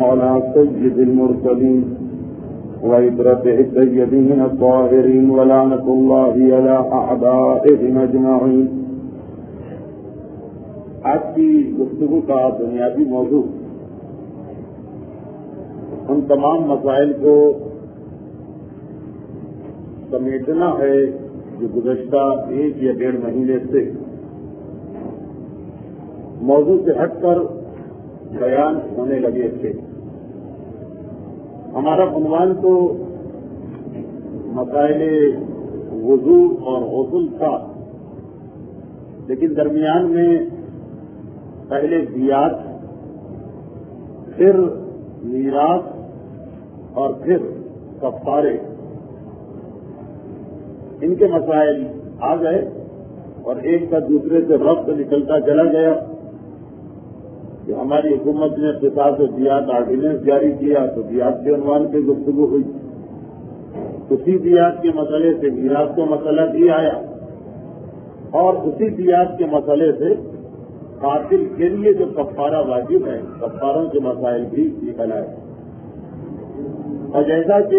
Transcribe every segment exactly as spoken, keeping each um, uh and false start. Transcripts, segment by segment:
على سيد المرسلين وعبرته السيدين الطاهرين ولعنة الله على أعدائهم أجمعين. آج کی گفتگو کا بنیادی موضوع ان تمام مسائل کو سمیٹنا ہے جو گزشتہ ایک یا ڈیڑھ مہینے سے موضوع سے ہٹ کر بیان ہونے لگے تھے. ہمارا عنوان تو مسائل وضو اور غسل تھا، لیکن درمیان میں پہلے دیات، پھر میراث اور پھر کفارے، ان کے مسائل آ گئے اور ایک کا دوسرے سے ربط نکلتا چلا گیا. جو ہماری حکومت نے قصاص و دیات آرڈیننس جاری کیا تو دیات کے عنوان پہ گفتگو ہوئی. اسی دیات کے مسئلے سے میراث کا مسئلہ بھی آیا اور اسی دیات کے مسئلے سے قاتل کے لیے جو کفارہ واجب ہے کفاروں کے مسائل بھی نکل آئے. اور جیسا کہ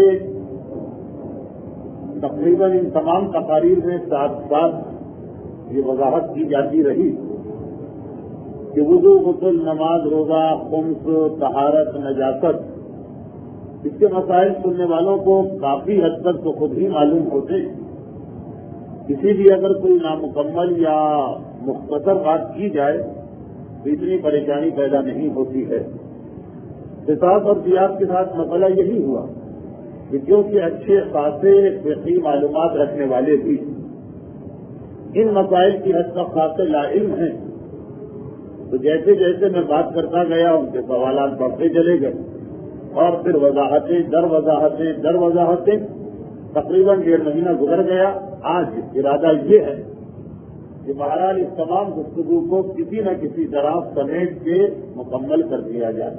تقریباً ان تمام تقاریر میں ساتھ ساتھ یہ وضاحت کی جاتی رہی کہ وضو، غسل، نماز، روزہ، خمس، طہارت، نجاست، اس کے مسائل سننے والوں کو کافی حد تک تو خود ہی معلوم ہوتے ہیں. کسی بھی اگر کوئی نامکمل یا مختصر بات کی جائے تو اتنی پریشانی پیدا نہیں ہوتی ہے. قصاص اور دیات کے ساتھ مسئلہ یہی ہوا کہ کیونکہ اچھے خاصے فقہی معلومات رکھنے والے بھی ان مسائل کی حد تک خاصے لا علم ہیں، تو جیسے جیسے میں بات کرتا گیا ان کے سوالات بڑھتے چلے گئے اور پھر وضاحتیں در وضاحتیں در وضاحتیں تقریباً ڈیڑھ مہینہ گزر گیا. آج ارادہ یہ ہے کہ بہرحال اس تمام گفتگو کو کسی نہ کسی طرح سمیٹ کے مکمل کر دیا جائے.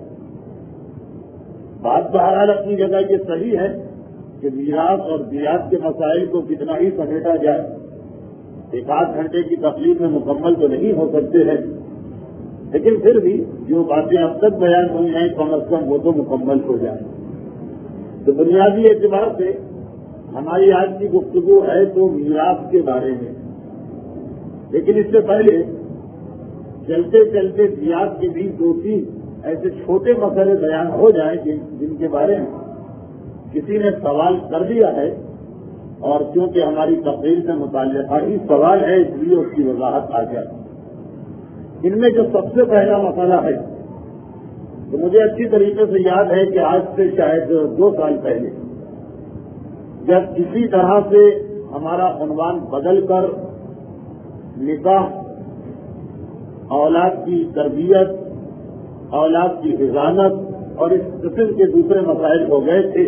بات بہرحال اپنی جگہ یہ صحیح ہے کہ میراث اور دیات کے مسائل کو کتنا ہی سمیٹا جائے، ایک آدھ گھنٹے کی تقریر میں مکمل تو نہیں ہو سکتے ہیں، لیکن پھر بھی جو باتیں اب تک بیان ہوئی ہیں کم از کم وہ تو مکمل ہو جائیں. تو بنیادی اعتبار سے ہماری آج کی گفتگو ہے تو میراث کے بارے میں، لیکن اس سے پہلے چلتے چلتے دیات کے بھی دو تین ایسے چھوٹے مسئلے بیان ہو جائیں جن کے بارے میں کسی نے سوال کر دیا ہے اور کیونکہ ہماری تقریر سے متعلقہ ہی سوال ہے اس لیے اس کی وضاحت آ جائے. ان میں جو سب سے پہلا مسئلہ ہے تو مجھے اچھی طریقے سے یاد ہے کہ آج سے شاید دو سال پہلے جب اسی طرح سے ہمارا عنوان بدل کر نکاح، اولاد کی تربیت، اولاد کی حفاظت اور اس قسم کے دوسرے مسائل ہو گئے تھے.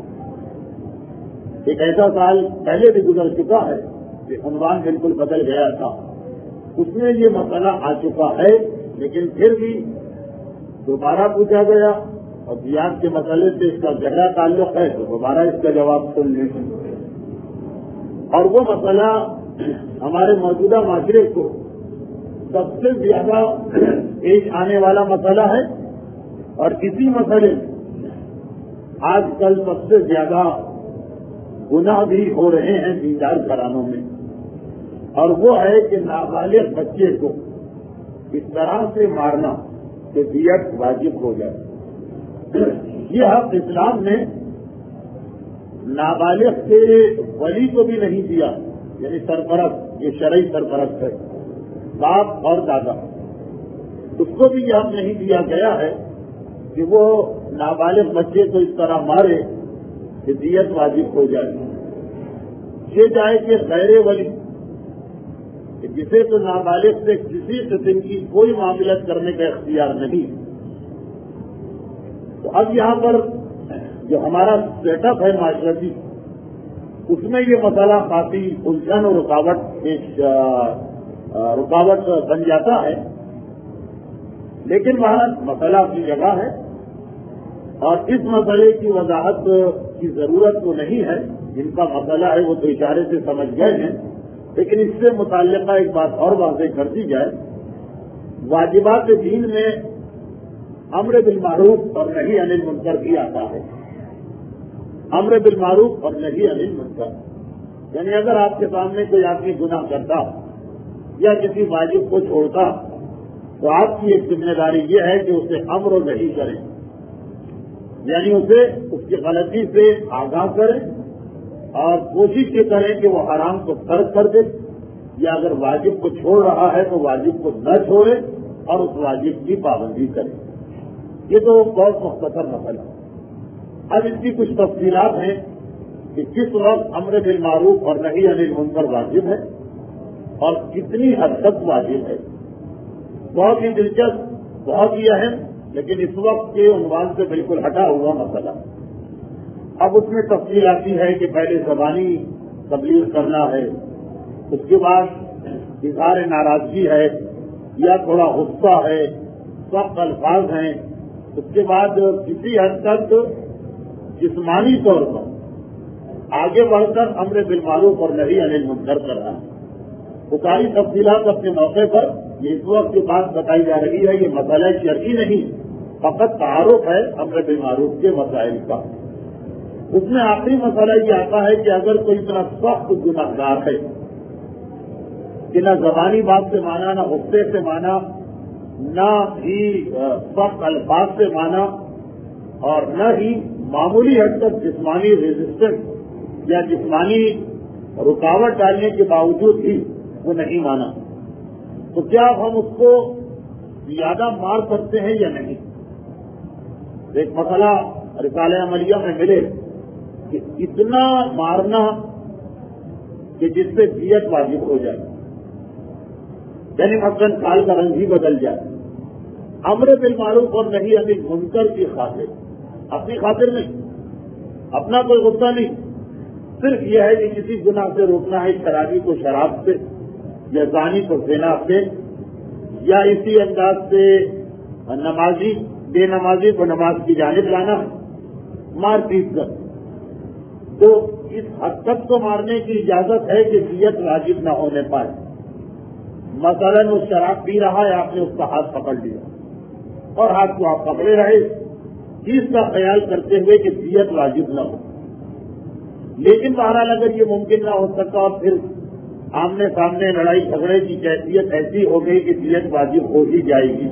ایک ایسا سال پہلے بھی گزر چکا ہے کہ عنوان بالکل بدل گیا تھا، اس میں یہ مسئلہ آ چکا ہے، لیکن پھر بھی دوبارہ پوچھا گیا اور دیات کے مسئلے سے اس کا گہرا تعلق ہے تو دوبارہ اس کا جواب سن لیں. اور وہ مسئلہ ہمارے موجودہ معاشرے کو سب سے زیادہ پیش آنے والا مسئلہ ہے اور اسی مسئلے میں آج کل سب سے زیادہ گناہ بھی ہو رہے ہیں دیندار گھرانوں میں، اور وہ ہے کہ نابالغ بچے کو اس طرح سے مارنا کہ دیت واجب ہو جائے. یہ حق اسلام نے نابالغ کے ولی کو بھی نہیں دیا، یعنی سرپرست، یہ شرعی سرپرست ہے، باپ اور دادا، اس کو بھی یہ حق نہیں دیا گیا ہے کہ وہ نابالغ بچے کو اس طرح مارے کہ دیت واجب ہو جائے. یہ چاہے کہ غیر ولی جسے تو نابالغ سے کسی قسم کی کوئی معاملت کرنے کا اختیار نہیں. تو اب یہاں پر جو ہمارا سیٹ اپ ہے معاشرتی، اس میں یہ مسئلہ کافی الجھن اور رکاوٹ پیش رکاوٹ بن جاتا ہے. لیکن وہاں مسئلہ اپنی جگہ ہے اور اس مسئلے کی وضاحت کی ضرورت تو نہیں ہے. جن کا مسئلہ ہے وہ تو اشارے سے سمجھ گئے ہیں، لیکن اس سے متعلقہ ایک بات اور واضح کر دی جائے. واجبات دین میں امر بالمعروف اور نہی عن المنکر بھی آتا ہے. امر بالمعروف اور نہی عن المنکر یعنی اگر آپ کے سامنے کوئی آدمی گناہ کرتا یا کسی واجب کو چھوڑتا تو آپ کی ایک ذمہ داری یہ ہے کہ اسے امر و نہی کریں, یعنی اسے اس کی غلطی سے آگاہ کریں اور کوشش یہ کریں کہ وہ حرام کو ترک کر دے, یا اگر واجب کو چھوڑ رہا ہے تو واجب کو نہ چھوڑے اور اس واجب کی پابندی کرے. یہ تو بہت مختصر مسئلہ ہے. اب اس کی کچھ تفصیلات ہیں کہ کس وقت امر بالمعروف اور نہی عن المنکر واجب ہے اور کتنی حد تک واجب ہے. بہت ہی دلچسپ, بہت ہی اہم, لیکن اس وقت کے عنوان سے بالکل ہٹا ہوا مسئلہ. اب اس میں تفصیل آتی ہے کہ پہلے زبانی تبلیغ کرنا ہے, اس کے بعد اظہار ناراضگی ہے یا تھوڑا غصہ ہے, سخت الفاظ ہیں, اس کے بعد کسی حد تک جسمانی طور پر آگے بڑھ کر امر بالمعروف اور نہی عن المنکر کرنا ہے. وہ ساری تفصیلات اپنے موقع پر یہ اس وقت کی بات بتائی جا رہی ہے. یہ مسئلہ شرعی نہیں, فقط تعارف ہے امر بالمعروف کے مسائل کا. اس میں آخری مسئلہ یہ آتا ہے کہ اگر کوئی اتنا سخت گناہ گار ہے کہ نہ زبانی بات سے مانا, نہ غصے سے مانا, نہ ہی سخت الفاظ سے مانا, اور نہ ہی معمولی حد تک جسمانی ریزسٹنس یا جسمانی رکاوٹ ڈالنے کے باوجود بھی وہ نہیں مانا, تو کیا ہم اس کو زیادہ مار سکتے ہیں یا نہیں؟ ایک مسئلہ رسالہ عملیہ میں ملے کہ اتنا مارنا کہ جس سے دیت واجب ہو جائے, یعنی مثلاً سال کا رنگ ہی بدل جائے. امر بالمعروف اور نہی عن المنکر کی خاطر, اپنی خاطر نہیں, اپنا کوئی غصہ نہیں, صرف یہ ہے کہ کسی گناہ سے روکنا ہے, شرابی کو شراب سے, یا زانی کو زنا سے, یا اسی انداز سے نمازی بے نمازی کو نماز کی جانب لانا, مار پیٹ کر, تو اس حد تک تو مارنے کی اجازت ہے کہ دیت واجب نہ ہونے پائے. مثلاً وہ شراب پی رہا ہے, آپ نے اس کا ہاتھ پکڑ لیا اور ہاتھ کو آپ پکڑے رہے چیز کا خیال کرتے ہوئے کہ دیت واجب نہ ہو, لیکن بہرحال اگر یہ ممکن نہ ہو سکا اور پھر آمنے سامنے لڑائی جھگڑے کی کیفیت ایسی ہو گئی کہ دیت واجب ہو ہی جائے گی,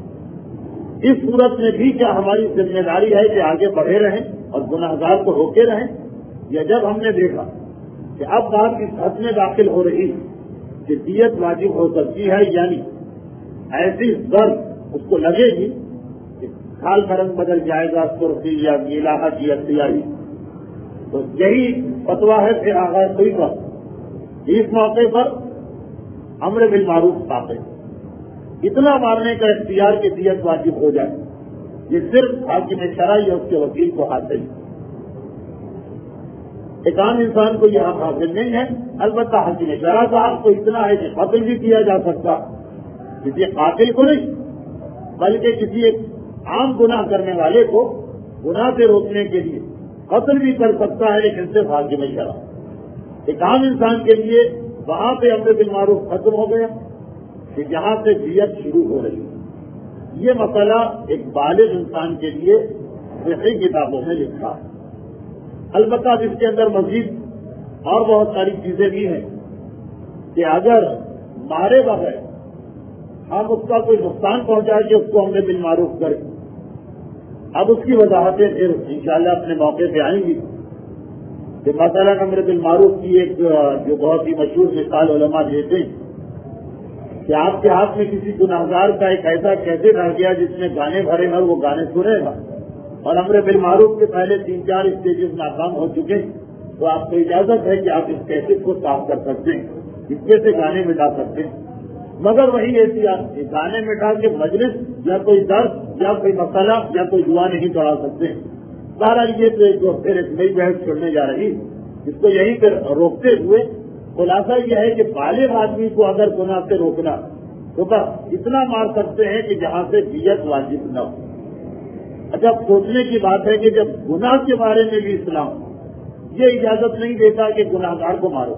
اس صورت میں بھی کیا ہماری ذمہ داری ہے کہ آگے بڑھے رہیں اور گناہگار کو روکے رہیں؟ یا جب ہم نے دیکھا کہ اب بات اس حد میں داخل ہو رہی کہ دیت واجب ہو سکتی ہے, یعنی ایسی ضرب اس کو لگے گی کہ کھال کا رنگ بدل جائے گا, سرخی یا گیلاحت یا سیاہی, تو یہی فتویٰ ہے پھر آغاز ہوئی کا اس موقع پر امر بالمعروف ثابت, اتنا مارنے کا اختیار کہ دیت واجب ہو جائے, یہ صرف حاکم شرعی یا اس کے وکیل کو حاصل ہے. ایک عام انسان کو یہ حق حاصل نہیں ہے. البتہ حاکم شرع صاحب کو اتنا ہے کہ قتل بھی کیا جا سکتا, کسی قاتل کو نہیں بلکہ کسی ایک عام گناہ کرنے والے کو گناہ سے روکنے کے لیے قتل بھی کر سکتا ہے, لیکن صرف حاکم شرع. ایک عام انسان کے لیے وہاں پہ امر بالمعروف ختم ہو گیا کہ جہاں سے دیت شروع ہو رہی ہے. یہ مسئلہ ایک بالغ انسان کے لیے فقہی کتابوں میں لکھا ہے. البتہ اس کے اندر مزید اور بہت ساری چیزیں بھی ہیں کہ اگر مارے بغیر ہم اس کا کوئی نقصان پہنچائے کہ اس کو امر بالمعروف کریں. اب اس کی وضاحتیں پھر انشاءاللہ اپنے موقع پہ آئیں گی کہ مثلا امر بالمعروف کی ایک جو بہت ہی مشہور مثال علماء دیتے ہیں کہ آپ کے ہاتھ میں کسی گناہگار کا ایک ایسا کیسے رہ گیا جس میں گانے بھرے ہیں, وہ گانے سنے گا اور امر بالمعروف کے پہلے تین چار اسٹیجز ناکام ہو چکے ہیں, تو آپ کو اجازت ہے کہ آپ اس کیسٹ کو صاف کر سکتے ہیں, اس کے سے گانے مٹا سکتے ہیں. مگر وہی احتیاط کہ گانے مٹا کے مجلس یا کوئی درد یا کوئی مسئلہ یا کوئی دعا نہیں چڑھا سکتے. سارا یہ تو ایک پھر ایک نئی بحث چھوڑنے جا رہی, اس کو یہیں پہ روکتے ہوئے خلاصہ یہ ہے کہ بالغ آدمی کو اگر گناہ سے روکنا تو بس اتنا مار سکتے ہیں کہ جہاں سے دیت واجب نہ ہو. اچھا, سوچنے کی بات ہے کہ جب گناہ کے بارے میں بھی اسلام یہ اجازت نہیں دیتا کہ گناہگار کو مارو.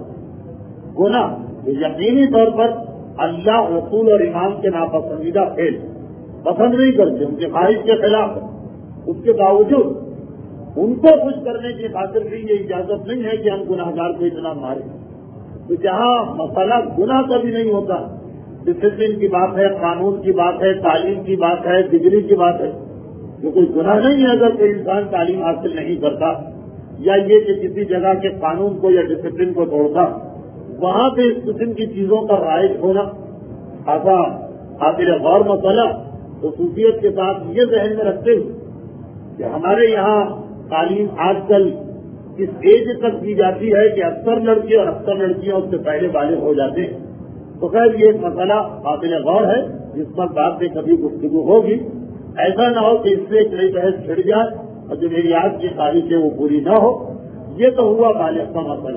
گناہ یقینی طور پر اللہ رسول اور امام کے ناپسندیدہ فعل پسند نہیں کرتے، ان کے خواہش کے خلاف، اس کے باوجود ان کو خوش کرنے کی خاطر بھی یہ اجازت نہیں ہے کہ ہم گناہگار کو اتنا ماریں۔ تو جہاں مسئلہ گناہ کا بھی نہیں ہوتا، ڈسپلن کی بات ہے، قانون کی بات ہے، تعلیم کی بات ہے، ڈگری کی بات ہے، یہ کوئی گناہ نہیں ہے اگر کوئی انسان تعلیم حاصل نہیں کرتا، یا یہ کہ کسی جگہ کے قانون کو یا ڈسپلن کو توڑتا، وہاں پہ اس قسم کی چیزوں کا رائج ہونا خاصا قابل غور مسئلہ۔ خصوصیت کے ساتھ یہ ذہن میں رکھتے ہوئے کہ ہمارے یہاں تعلیم آج کل اس ایج تک دی جاتی ہے کہ اکثر لڑکے اور اکثر لڑکیاں اس سے پہلے بالغ ہو جاتے ہیں، تو خیر یہ ایک مسئلہ قابل غور ہے جس پر بعد میں کبھی گفتگو ہوگی۔ ایسا نہ ہو کہ اس سے ایک نئی بحث چھڑ جائے اور جو میری آج کی خواہش ہے وہ پوری نہ ہو۔ یہ تو ہوا بالغ کا مسئلہ۔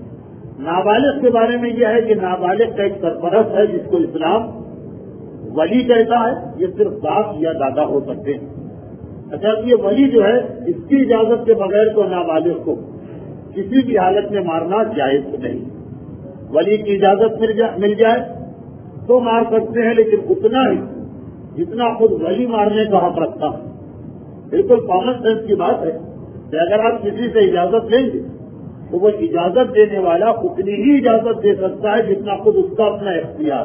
نابالغ کے بارے میں یہ ہے کہ نابالغ کا ایک سرپرست ہے جس کو اسلام ولی کہتا ہے، یہ صرف باپ یا دادا ہو سکتے ہیں۔ اچھا، یہ ولی جو ہے اس کی اجازت کے بغیر تو نابالغ کو کسی بھی حالت میں مارنا جائز نہیں۔ ولی کی اجازت مل جائے تو مار سکتے ہیں، لیکن اتنا ہی جتنا خود ولی مارنے کا حق رکھتا ہے۔ بالکل کامن سینس کی بات ہے کہ اگر آپ کسی سے اجازت لیں گے تو وہ اجازت دینے والا اتنی ہی اجازت دے سکتا ہے جتنا خود اس کا اپنا اختیار۔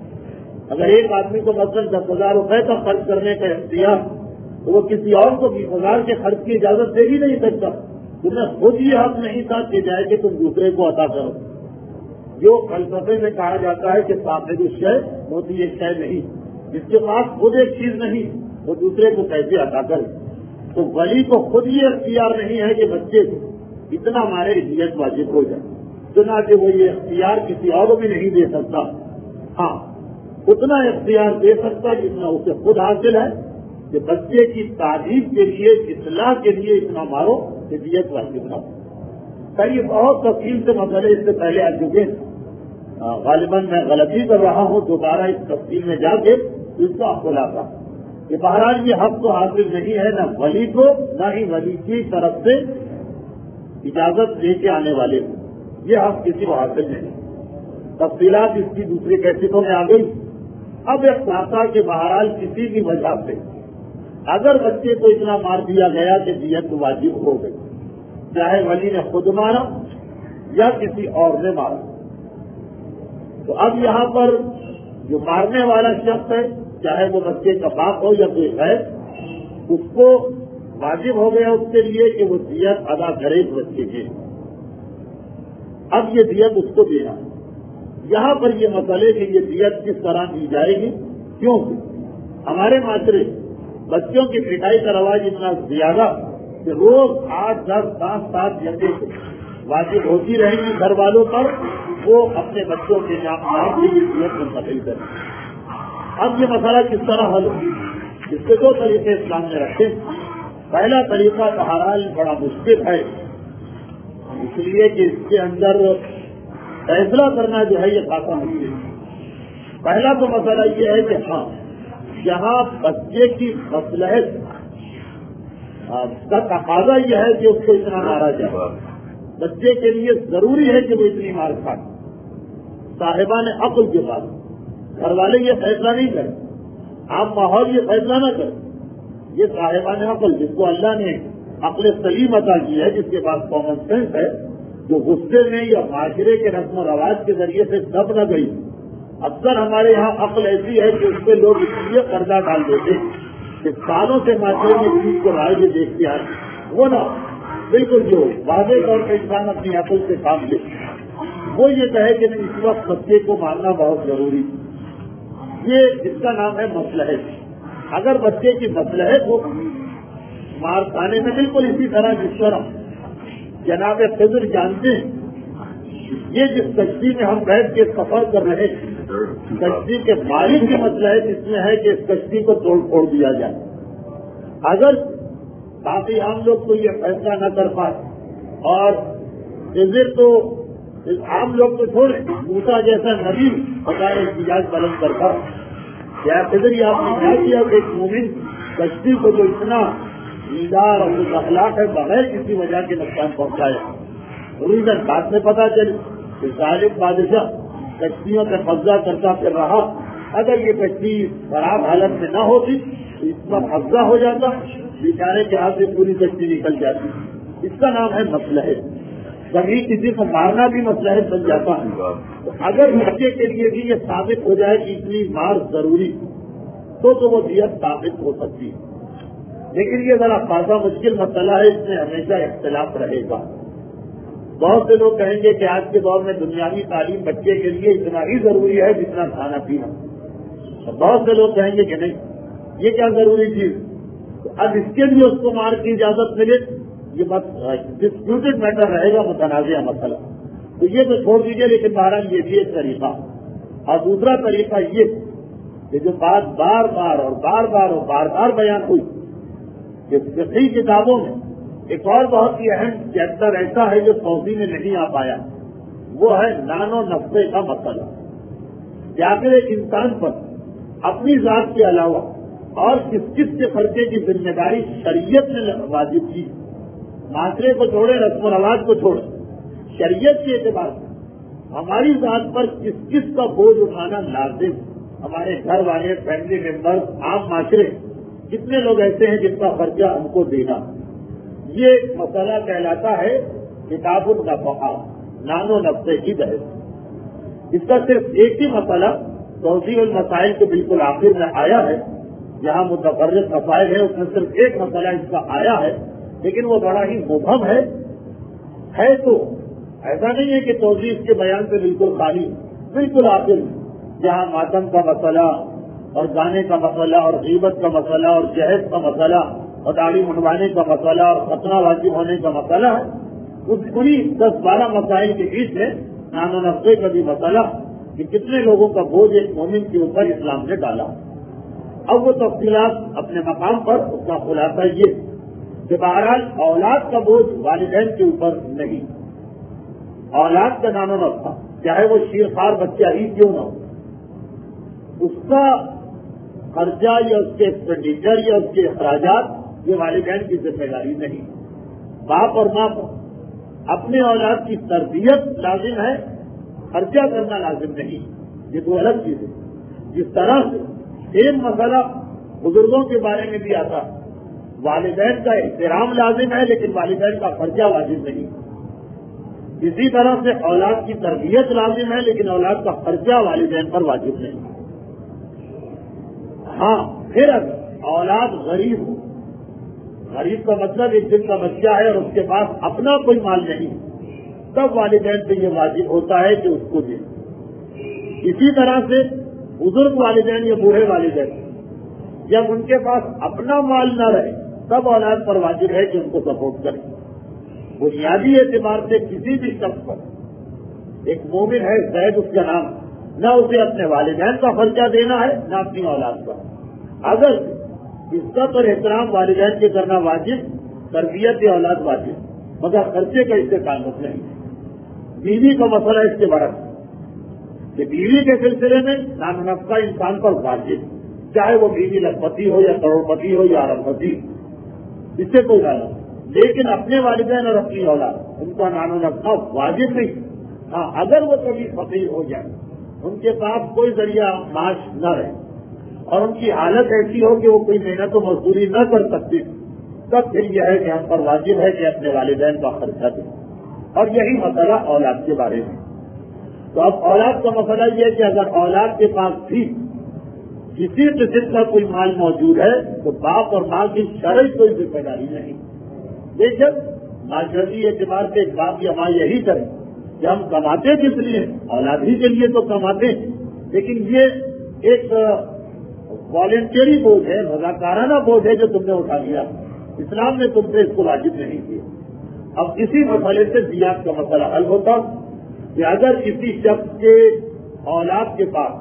اگر ایک آدمی کو مثلاً دس ہزار روپے کا خرچ کرنے کا اختیار، تو وہ کسی اور کو بیس ہزار کے خرچ کی اجازت دے ہی نہیں سکتا۔ تمہیں خود یہ حق نہیں تھا کہ جائے کہ تم دوسرے کو عطا کرو۔ جو فلسفے میں کہا جاتا ہے کہ صاحب الشے موتی ایک شے نہیں، جس کے پاس خود ایک چیز نہیں وہ دوسرے کو کیسے عطا کرے؟ تو ولی کو خود یہ اختیار نہیں ہے کہ بچے کو اتنا مارے دیت واجب ہو جائے، چنانچہ وہ یہ اختیار کسی اور کو بھی نہیں دے سکتا۔ ہاں، اتنا اختیار دے سکتا جتنا اسے خود حاصل ہے کہ بچے کی تعلیم کے لیے، اصلاح کے لیے اتنا مارو کہ دیت واجب نہ ہو۔ یہ بہت تفصیل سے مسئلے اس سے پہلے آ چکے ہیں، غالباً میں غلطی کر رہا ہوں دوبارہ اس تفصیل میں جا کے اس کا خلاصہ کہ بہرحال یہ حق تو حاصل نہیں ہے نہ ولی کو، نہ ہی ولی کی طرف سے اجازت لے کے آنے والے کو، یہ حق کسی کو حاصل نہیں۔ تفصیلات اس کی دوسری کیسٹوں میں آ گئی۔ اب ایک خاصا کہ بہرحال کسی بھی وجہ سے اگر بچے کو اتنا مار دیا گیا کہ دیت واجب ہو گئی، چاہے ولی نے خود مارا یا کسی اور نے مارا، تو اب یہاں پر جو مارنے والا شخص ہے، چاہے وہ بچے کا باپ ہو یا کوئی ہے، اس کو واجب ہو گیا اس کے لیے کہ وہ دیت ادا کرے اس بچے کے۔ اب یہ دیت اس کو دینا ہے۔ یہاں پر یہ مسئلے کہ یہ دیت کس طرح دی جائے گی، کیوں ہمارے معاشرے بچوں کی پٹائی کا رواج اتنا زیادہ کہ روز آٹھ دس پانچ سات گھنٹے واجب ہوتی رہیں گی گھر والوں پر، وہ اپنے بچوں کے نام کی دیت منتقل کریں۔ اب یہ مسئلہ کس طرح حل ہو، اس کے دو طریقے اسلام میں رکھے۔ پہلا طریقہ بہرحال بڑا مشکل ہے، اس لیے کہ اس کے اندر فیصلہ کرنا جو ہے یہ خاصا مشکل ہے۔ پہلا تو مسئلہ یہ ہے کہ ہاں، جہاں بچے کی مصلحت کا تقاضا یہ ہے کہ اس کو اتنا مارا جائے، بچے کے لیے ضروری ہے کہ وہ اتنی مار کھائے، صاحبان عقل کے پاس گھر والے یہ فیصلہ نہیں کریں، عام ماحول یہ فیصلہ نہ کریں، یہ صاحبان عقل جس کو اللہ نے عقل سلیم عطا کی ہے، جس کے پاس کامن سینس ہے، جو غصے میں یا معاشرے کے رسم و رواج کے ذریعے سے دب نہ گئی۔ اکثر ہمارے یہاں عقل ایسی ہے کہ اس پہ لوگ اس لیے پردہ ڈال دیتے کہ سالوں سے معاشرے میں چیز کو رائے میں دیکھتے آئے، وہ نہ بالکل جو واضح طور پہ انسان اپنی عقل سے کام لے، وہ یہ کہے کہ نہیں اس وقت بچے کو مارنا بہت ضروری، یہ جس کا نام ہے مصلحت۔ اگر بچے کی مصلحت ہو مار کھانے میں، بالکل اسی طرح جس طرح جناب خضر جانتے ہیں، یہ جس کشتی میں ہم بیٹھ کے سفر کر رہے ہیں، کشتی کے مالک کی مصلحت اس میں ہے کہ اس کشتی کو توڑ پھوڑ دیا جائے۔ اگر باقی عام لوگ تو یہ فیصلہ نہ کر پائے، اور خضر تو عام لوگ تو چھوڑے، موسیٰ جیسا نبی بغیر احتجاج بلند کرتا، کیا خضر یہ آپ نے کیا کیا کہ ایک مومن کشتی کو جو اتنا دیدار اور اخلاق ہے بغیر کسی وجہ کے نقصان پہنچایا؟ ریزن بعد میں پتا چلے کہ ظالم بادشاہ کشتیوں کا قبضہ کرتا پھر رہا، اگر یہ کشتی خراب حالت میں نہ ہوتی تو اس پر حفظہ ہو جاتا، بیچارے کے ہاتھ سے پوری کشتی نکل جاتی. اس کا نام ہے مصلحت. کبھی کسی کو مارنا بھی مصلحت بن جاتا ہے. تو اگر بچے کے لیے بھی یہ ثابت ہو جائے کہ اتنی مار ضروری تو تو وہ دیت ثابت ہو سکتی ہے. لیکن یہ ذرا خاصا مشکل مسئلہ ہے، اس میں ہمیشہ اختلاف رہے گا. بہت سے لوگ کہیں گے کہ آج کے دور میں دنیاوی تعلیم بچے کے لیے اتنا ہی ضروری ہے جتنا کھانا پینا. بہت سے لوگ کہیں گے کہ نہیں، یہ کیا ضروری چیز. تو اب اس کے لیے اس کو مار کی اجازت ملے، یہ بس ڈسپیوٹڈ میٹر رہے گا، متنازع مسئلہ. تو یہ تو چھوڑ دیجیے، لیکن بہرحال یہ بھی ایک طریقہ. اور دوسرا طریقہ یہ کہ جو بات بار بار اور بار بار اور بار بار بیان ہوئی کہ فقہی کتابوں میں ایک اور بہت ہی اہم چیپٹر ایسا ہے جو توضیح میں نہیں آ پایا، وہ ہے نانو نفے کا مسئلہ. کہ آخر ایک انسان پر اپنی ذات کے علاوہ اور کس کس کے خرچے کی ذمہ داری شریعت نے واجب کی. معاشرے کو چھوڑے، رسم و رواج کو چھوڑے، شریعت کے اعتبار سے ہماری ذات پر کس کس کا بوجھ اٹھانا لازم. ہمارے گھر والے، فیملی ممبر، عام معاشرے کتنے لوگ ایسے ہیں جن کا خرچہ ہم کو دینا. یہ مسئلہ کہلاتا ہے کتاب النفقہ، نانو نفے کی بحث. اس کا صرف ایک ہی مسئلہ توضیح المسائل کے بالکل آخر میں آیا ہے. جہاں متفرق مسائل ہیں اس میں صرف ایک مسئلہ اس کا آیا ہے، لیکن وہ بڑا ہی مبہم ہے. ہے تو ایسا نہیں ہے کہ توضیح اس کے بیان سے بالکل خالی. بالکل آخر میں جہاں ماتم کا مسئلہ اور گانے کا مسئلہ اور غیبت کا مسئلہ اور جہیز کا مسئلہ اور داڑھی منڈوانے کا مسئلہ اور ختنہ واجب ہونے کا مسئلہ ہے، اس پوری دس بارہ مسائل کے بیچ میں نانو نفے کا بھی مسئلہ کہ کتنے لوگوں کا بوجھ ایک مومن کے اوپر اسلام نے ڈالا. اب وہ تفصیلات اپنے مقام پر، اس کا خلاصہ یہ کہ بہرحال اولاد کا بوجھ والدین کے اوپر نہیں. اولاد کا نانو نفہ چاہے وہ شیرخوار بچہ ہی کیوں نہ ہو، اس کا خرچہ یا اس کے ایکسپینڈیچر یا اس کے اخراجات یہ والدین کی ذمہ داری نہیں. باپ اور ماں کو اپنے اولاد کی تربیت لازم ہے، خرچہ کرنا لازم نہیں. یہ دو الگ چیز ہے. جس طرح سے سیم مسئلہ بزرگوں کے بارے میں بھی آتا ہے، والدین کا احترام لازم ہے لیکن والدین کا خرچہ واجب نہیں. اسی طرح سے اولاد کی تربیت لازم ہے لیکن اولاد کا خرچہ والدین پر واجب نہیں. ہاں پھر اگر اولاد غریب ہو، غریب کا مطلب ایک دن کا بچہ ہے اور اس کے پاس اپنا کوئی مال نہیں، تب والدین پہ یہ واجب ہوتا ہے کہ اس کو دے. اسی طرح سے بزرگ والدین یا بوڑھے والدین جب ان کے پاس اپنا مال نہ رہے تب اولاد پر واجب ہے کہ ان کو سپورٹ کرے. بنیادی اعتبار سے کسی بھی شخص پر ایک مومن ہے زید اس کا نام، نہ اسے اپنے والدین کا خرچہ دینا ہے نہ اپنی اولاد کا. اگر عزت اور احترام والدین کے کرنا واجب، تربیت اولاد واجب، مگر خرچے کا اس سے تعلق نہیں. بیوی کا مسئلہ اس کے برعکس کہ بیوی کے سلسلے میں نان نفقہ انسان پر واجب، چاہے وہ بیوی لکھپتی ہو یا کروڑپتی ہو یا اربپتی، اس سے کوئی تعلق. لیکن اپنے والدین اور اپنی اولاد ان کا نان نفقہ واجب نہیں. ہاں اگر وہ کبھی فقیر ہو جائے، ان کے پاس کوئی ذریعہ معاش نہ رہے اور ان کی حالت ایسی ہو کہ وہ کوئی محنت و مزدوری نہ کر سکتی، تب پھر یہ ہے کہ ہم پر واجب ہے کہ اپنے والدین کا خرچہ دیں. اور یہی مسئلہ اولاد کے بارے میں. تو اب اولاد کا مسئلہ یہ ہے کہ اگر اولاد کے پاس بھی کسی قسم کا کوئی مال موجود ہے تو باپ اور ماں کی شرعی کوئی ذمہ داری نہیں. لیکن معاشرتی اعتبار سے ایک باپ یا ماں یہی کرے کہ ہم کماتے کس لیے، اولاد ہی کے لیے تو کماتے ہیں، لیکن یہ ایک والنٹری بوجھ ہے، رضاکارانہ بوجھ ہے جو تم نے اٹھا لیا. اسلام نے تم سے اس کو واجب نہیں کیا. اب اسی مسئلے سے دیات کا مسئلہ حل ہوتا کہ اگر کسی شخص کے اولاد کے پاس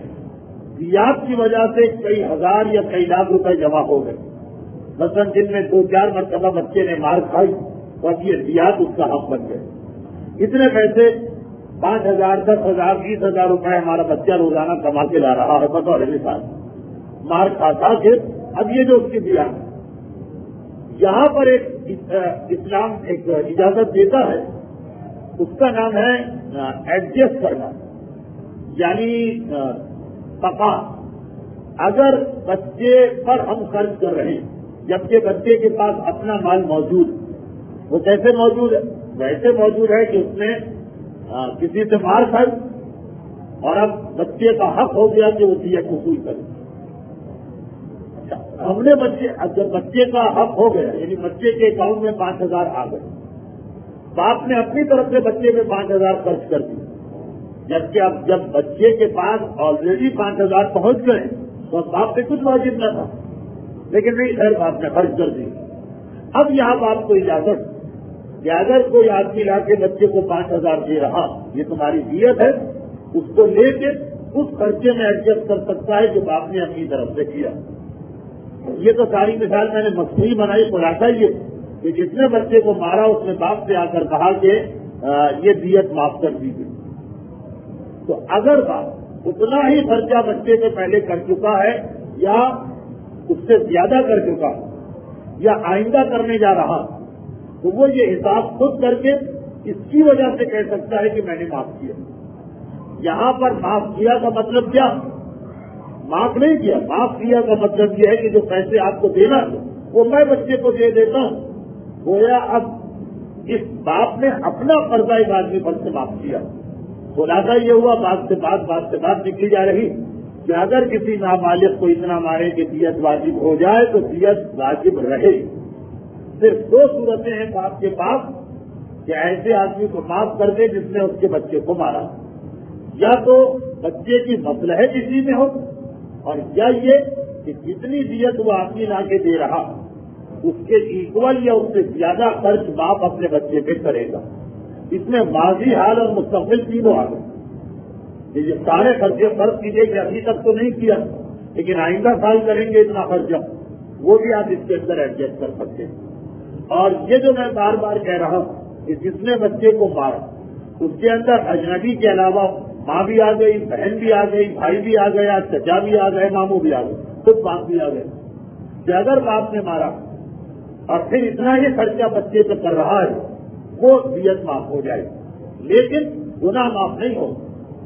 دیات کی وجہ سے کئی ہزار یا کئی لاکھ روپے جمع ہو گئے، مثلاً جن میں دو چار مرتبہ بچے نے مار کھائی تو اب یہ دیات اس کا حق بن گئے. اتنے پیسے پانچ ہزار دس ہزار بیس ہزار روپے ہمارا بچہ روزانہ کما کے لا رہا ہے، بطور مثال مار کھاتا کہ اب یہ جو اس کی دیات یہاں پر ایک اسلام ایک اجازت دیتا ہے، اس کا نام ہے ایڈجسٹ کرنا. یعنی नफका, अगर बच्चे पर हम खर्च कर रहे हैं जबकि बच्चे के पास अपना माल मौजूद, वो कैसे मौजूद है? वैसे मौजूद है कि उसने आ, किसी से मार खाई और अब बच्चे का हक हो गया कि वो दिया वसूल करे। हमने बच्चे, जब बच्चे का हक हो गया यानी बच्चे के अकाउंट में पांच हजार आ गए, बाप ने अपनी तरफ से बच्चे में पांच हजार खर्च कर दी, जबकि अब जब बच्चे के पास ऑलरेडी पांच हजार पहुंच गए तो बाप पे कुछ वाजिब न था, लेकिन नहीं खैर बाप ने खर्च कर दी। अब यहाँ बाप को इजाजत कि अगर कोई आदमी लाके बच्चे को पांच हजार दे रहा, ये तुम्हारी दियत है, उसको लेके उस खर्चे में एडजस्ट कर सकता है जो बाप ने अपनी तरफ से किया। ये तो सारी मिसाल मैंने मस्ती बनाई, खुलासा ये कि जिसने बच्चे को मारा उसने बाप से आकर कहा कि ये दियत माफ कर दीजिए। तो अगर बाप उतना ही खर्चा बच्चे से पहले कर चुका है या उससे ज्यादा कर चुका या आइंदा करने जा रहा, तो वो ये हिसाब खुद करके इसकी वजह से कह सकता है कि मैंने माफ किया। यहाँ पर माफ किया का मतलब क्या? माफ नहीं किया, माफ किया का मतलब यह है कि जो पैसे आपको देना थे वो मैं बच्चे को दे देता हूँ। गोया अब इस बाप ने अपना कर्जा एक आदमी पर से माफ किया। खुलासा ये हुआ, बात से बात बात से बात निकली जा रही कि अगर किसी नाबालिग को इतना मारे कि दियत वाजिब हो जाए तो दियत वाजिब रहे। सिर्फ दो सूरतें हैं बाप के पास कि ऐसे आदमी को माफ कर दे जिसने उसके बच्चे को मारा, या तो बच्चे की मसलहत इसी में हो और या ये कि जितनी दियत वो आदमी लाके दे रहा उसके इक्वल या उससे ज्यादा खर्च बाप अपने बच्चे पे करेगा। इसमें माजी हाल और मुस्तकबिल तीनों आ गए। ये सारे खर्चे फर्ज कीजिए कि अभी तक तो नहीं किया, लेकिन आइंदा साल करेंगे इतना खर्चा, वो भी आप इसके अंदर एडजस्ट कर सकते हैं। और ये जो मैं बार बार कह रहा हूँ कि जिसने बच्चे को मारा उसके अंदर अजनबी के अलावा माँ भी आ गई, बहन भी आ गई, भाई भी आ गया, चचा भी आ गए, मामू भी आ गए, खुद बाप भी आ गए। कि अगर बाप ने मारा और फिर इतना ही खर्चा बच्चे पे कर रहा है वो दियत माफ हो जाए, लेकिन गुनाह माफ नहीं हो।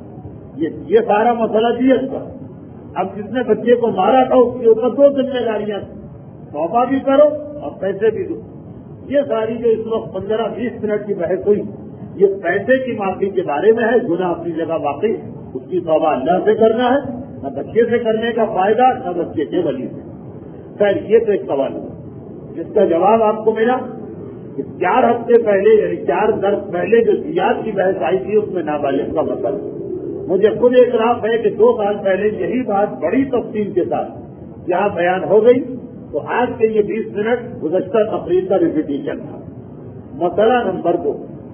ये ये सारा मसला दियत का। अब जिसने बच्चे को मारा था उसके ऊपर दो जिम्मेदारियां, तौबा भी करो और पैसे भी दो। ये सारी जो इस वक्त पंद्रह बीस मिनट की बहस हुई ये पैसे की माफी के बारे में है। गुनाह अपनी जगह वाकई, उसकी तौबा अल्लाह से करना है, न बच्चे से करने का फायदा न बच्चे के वली से। खैर ये तो एक सवाल हुआ जिसका जवाब आपको मिला कि चार हफ्ते पहले यानी चार दर्ज पहले जो जियाद की बहस आई थी उसमें नाबालिग का मसला। मुझे खुद एतराफ है कि दो साल पहले यही बात बड़ी तफसील के साथ यहाँ बयान हो गई, तो आज के ये बीस मिनट गुज़श्ता तकरीर का रिपीटिशन था। मसला नंबर दो,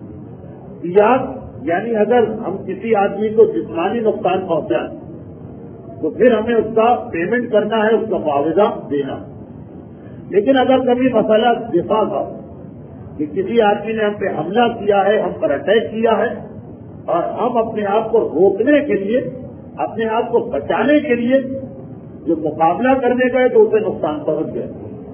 जियाद यानी अगर हम किसी आदमी को जिस्मानी नुकसान पहुंचाएं तो फिर हमें उसका पेमेंट करना है, उसका मुआवजा देना। लेकिन अगर कभी मसला दिफा का कि किसी आदमी ने हम पे हमला किया है, हम पर अटैक किया है और हम अपने आप को रोकने के लिए, अपने आप को बचाने के लिए जो मुकाबला करने गए तो उसे नुकसान पहुंच गया।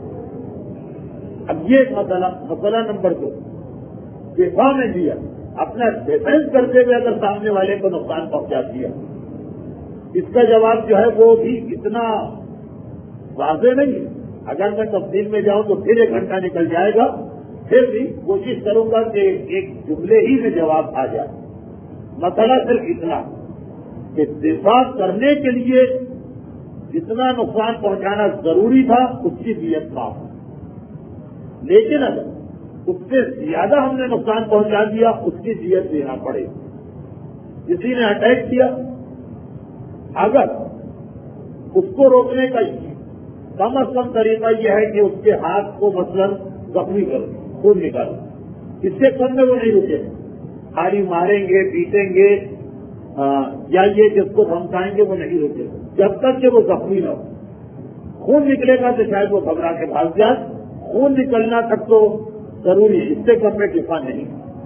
अब ये मसला मसला नंबर दो, दिफा में दिया, अपना डिफेंस करते हुए अगर सामने वाले को नुकसान पहुंचा दिया, इसका जवाब जो है वो भी इतना वाज़ेह नहीं है। अगर मैं तफसील में जाऊं तो फिर एक घंटा निकल जाएगा, फिर भी कोशिश करूंगा कि एक जुमले ही में जवाब आ जाए। मसला सिर्फ इतना कि दिफा करने के लिए जितना नुकसान पहुंचाना जरूरी था उसकी दियत माफ, लेकिन अगर उससे ज्यादा हमने नुकसान पहुंचा दिया उसकी दियत देना पड़े। किसी ने अटैक किया, अगर उसको रोकने का कम अज कम तरीका यह है कि उसके हाथ को मसलन जख्मी करो, खून निकालो, इससे कम में वो नहीं रुके। खाली मारेंगे, पीटेंगे आ, या ये जिसको धमकाएंगे वो नहीं रुके जब तक कि वो जख्मी न हो। खून निकलेगा तो शायद वो घबरा के भाग जाए, खून निकलना तक तो जरूरी, इससे कम में दिफा नहीं।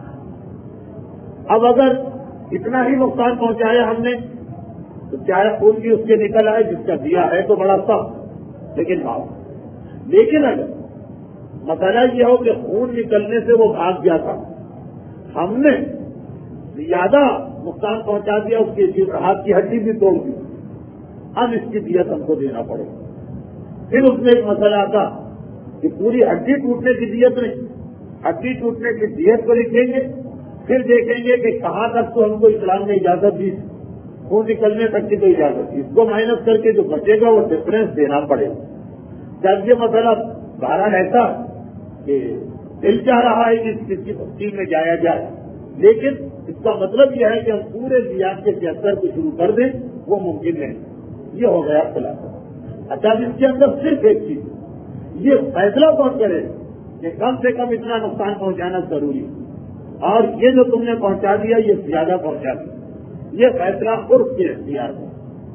अब अगर इतना ही नुकसान पहुंचाया हमने तो चाहे खून भी उसके निकल आए, जिसका दिया है तो बड़ा सख्त, लेकिन माफ। लेकिन अगर मसला यह हो कि खून निकलने से वो भाग गया था, हमने ज्यादा नुकसान पहुंचा दिया, उसके हाथ की हड्डी भी तोड़ दी, اب اس کی دیت ہم کو دینا پڑے. پھر اس میں ایک مسئلہ آتا کہ پوری ہڈی ٹوٹنے کی دیت نہیں, ہڈی ٹوٹنے کی دیت کو لکھیں گے, پھر دیکھیں گے کہ کہاں تک تو ہم کو اسلام نے اجازت دی, خون نکلنے تک کی تو اجازت دی, اس کو مائنس کر کے جو بچے گا وہ ڈفرینس دینا پڑے گا. جب یہ مسئلہ بہرحال ایسا کہ دل چاہ رہا ہے کہ اس کی تفصیل میں جایا جائے, لیکن اس کا مطلب یہ ہے کہ ہم پورے دیات کے چیپٹر کو شروع کر دیں, وہ ممکن نہیں. یہ ہو گیا خلاصہ. اچھا, اس کے اندر صرف ایک چیز, یہ فیصلہ کون کرے کہ کم سے کم اتنا نقصان پہنچانا ضروری ہے, اور یہ جو تم نے پہنچا دیا یہ زیادہ پہنچا دیا, یہ فیصلہ عرف کے اختیار ہے.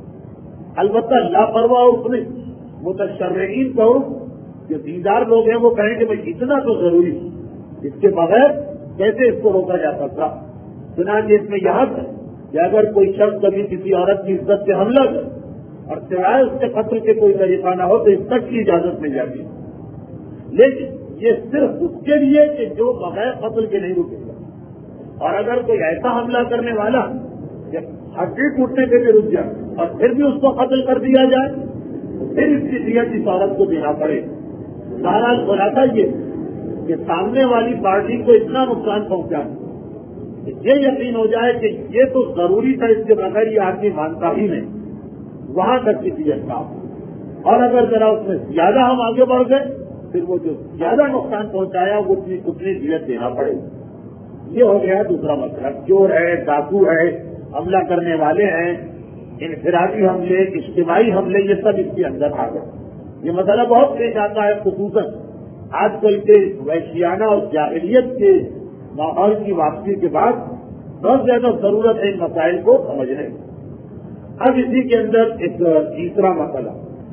البتہ لاپرواہ عرف نہیں, متشرعین کا عرف, جو دیندار لوگ ہیں وہ کہیں کہ بھائی اتنا تو ضروری ہے, اس کے بغیر کیسے اس کو روکا جا سکتا. چنانچہ اس میں یہاں ہے کہ اگر کوئی شخص کبھی کسی عورت کی عزت سے حملہ کرے اور سوائے اس کے قتل کے کوئی طریقہ نہ ہو تو اس تک کی اجازت مل جاتی ہے, لیکن یہ صرف اس کے لیے کہ جو بغیر قتل کے نہیں رکے گا. اور اگر کوئی ایسا حملہ کرنے والا کہ ہڈی ٹوٹنے کے بھی رک جائے اور پھر بھی اس کو قتل کر دیا جائے تو پھر اس کی دیت اس عورت کو دینا پڑے. بہرحال خلاصہ یہ کہ سامنے والی پارٹی کو اتنا نقصان پہنچا کہ یہ یقین ہو جائے کہ یہ تو ضروری تھا, اس کے بغیر یہ آدمی مانتا ہی نہیں, وہاں تک کی دیت کا. اور اگر ذرا اس میں زیادہ ہم آگے بڑھ گئے پھر وہ جو زیادہ نقصان پہنچایا وہ اتنی دیت دینا پڑے. یہ ہو گیا دوسرا مسئلہ. چور ہے, ڈاکو ہے, حملہ کرنے والے ہیں, انفرادی حملے, اجتماعی حملے, یہ سب اس کے اندر آ گئے. یہ مسئلہ بہت پیش آتا ہے, خصوصاً آج کل کے وحشیانہ اور جاہلیت کے ماحول کی واپسی کے بعد بہت زیادہ ضرورت ہے ان مسائل کو سمجھنے کی. اب اسی کے اندر ایک تیسرا مسئلہ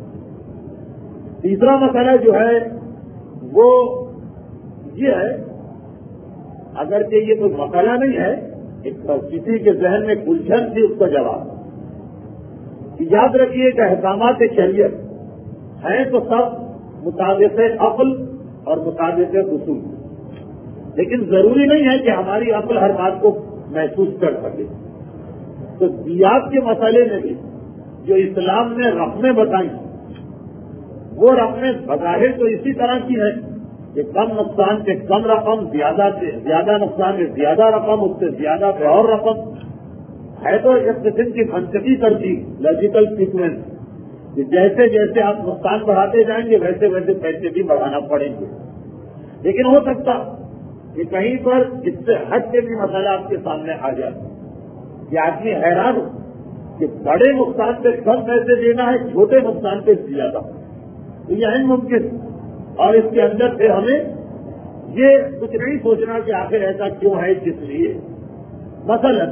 تیسرا مسئلہ جو ہے وہ یہ ہے, اگرچہ یہ کوئی مسئلہ نہیں ہے, ایک کسی کے ذہن میں الجھن تھی, اس کا جواب. یاد رکھیے کہ احکامات شریعت ہیں تو سب مطابق عقل اور مطابق اصول, لیکن ضروری نہیں ہے کہ ہماری عقل ہر بات کو محسوس کر سکے. تو دیات کے مسئلے میں بھی جو اسلام نے رقمیں بتائی, وہ رقمیں بظاہر تو اسی طرح کی ہے کہ کم نقصان سے کم رقم, زیادہ سے زیادہ نقصان سے زیادہ رقم, اس سے زیادہ سے اور رقم ہے. تو ایک قسم کی منطقی ترتیب, لاجیکل سیکوینس, کہ جیسے جیسے آپ نقصان بڑھاتے جائیں گے ویسے ویسے پیسے بھی بڑھانا پڑیں گے. لیکن ہو سکتا کہ کہیں پر اس سے ہٹ کے بھی مسئلہ آپ کے سامنے آ جائے کہ آدمی حیران ہو کہ بڑے نقصان پہ کم پیسے دینا ہے, چھوٹے نقصان پہ زیادہ, تو یہ ممکن. اور اس کے اندر سے ہمیں یہ کچھ نہیں سوچنا کہ آخر ایسا کیوں ہے, کس لیے. مثلا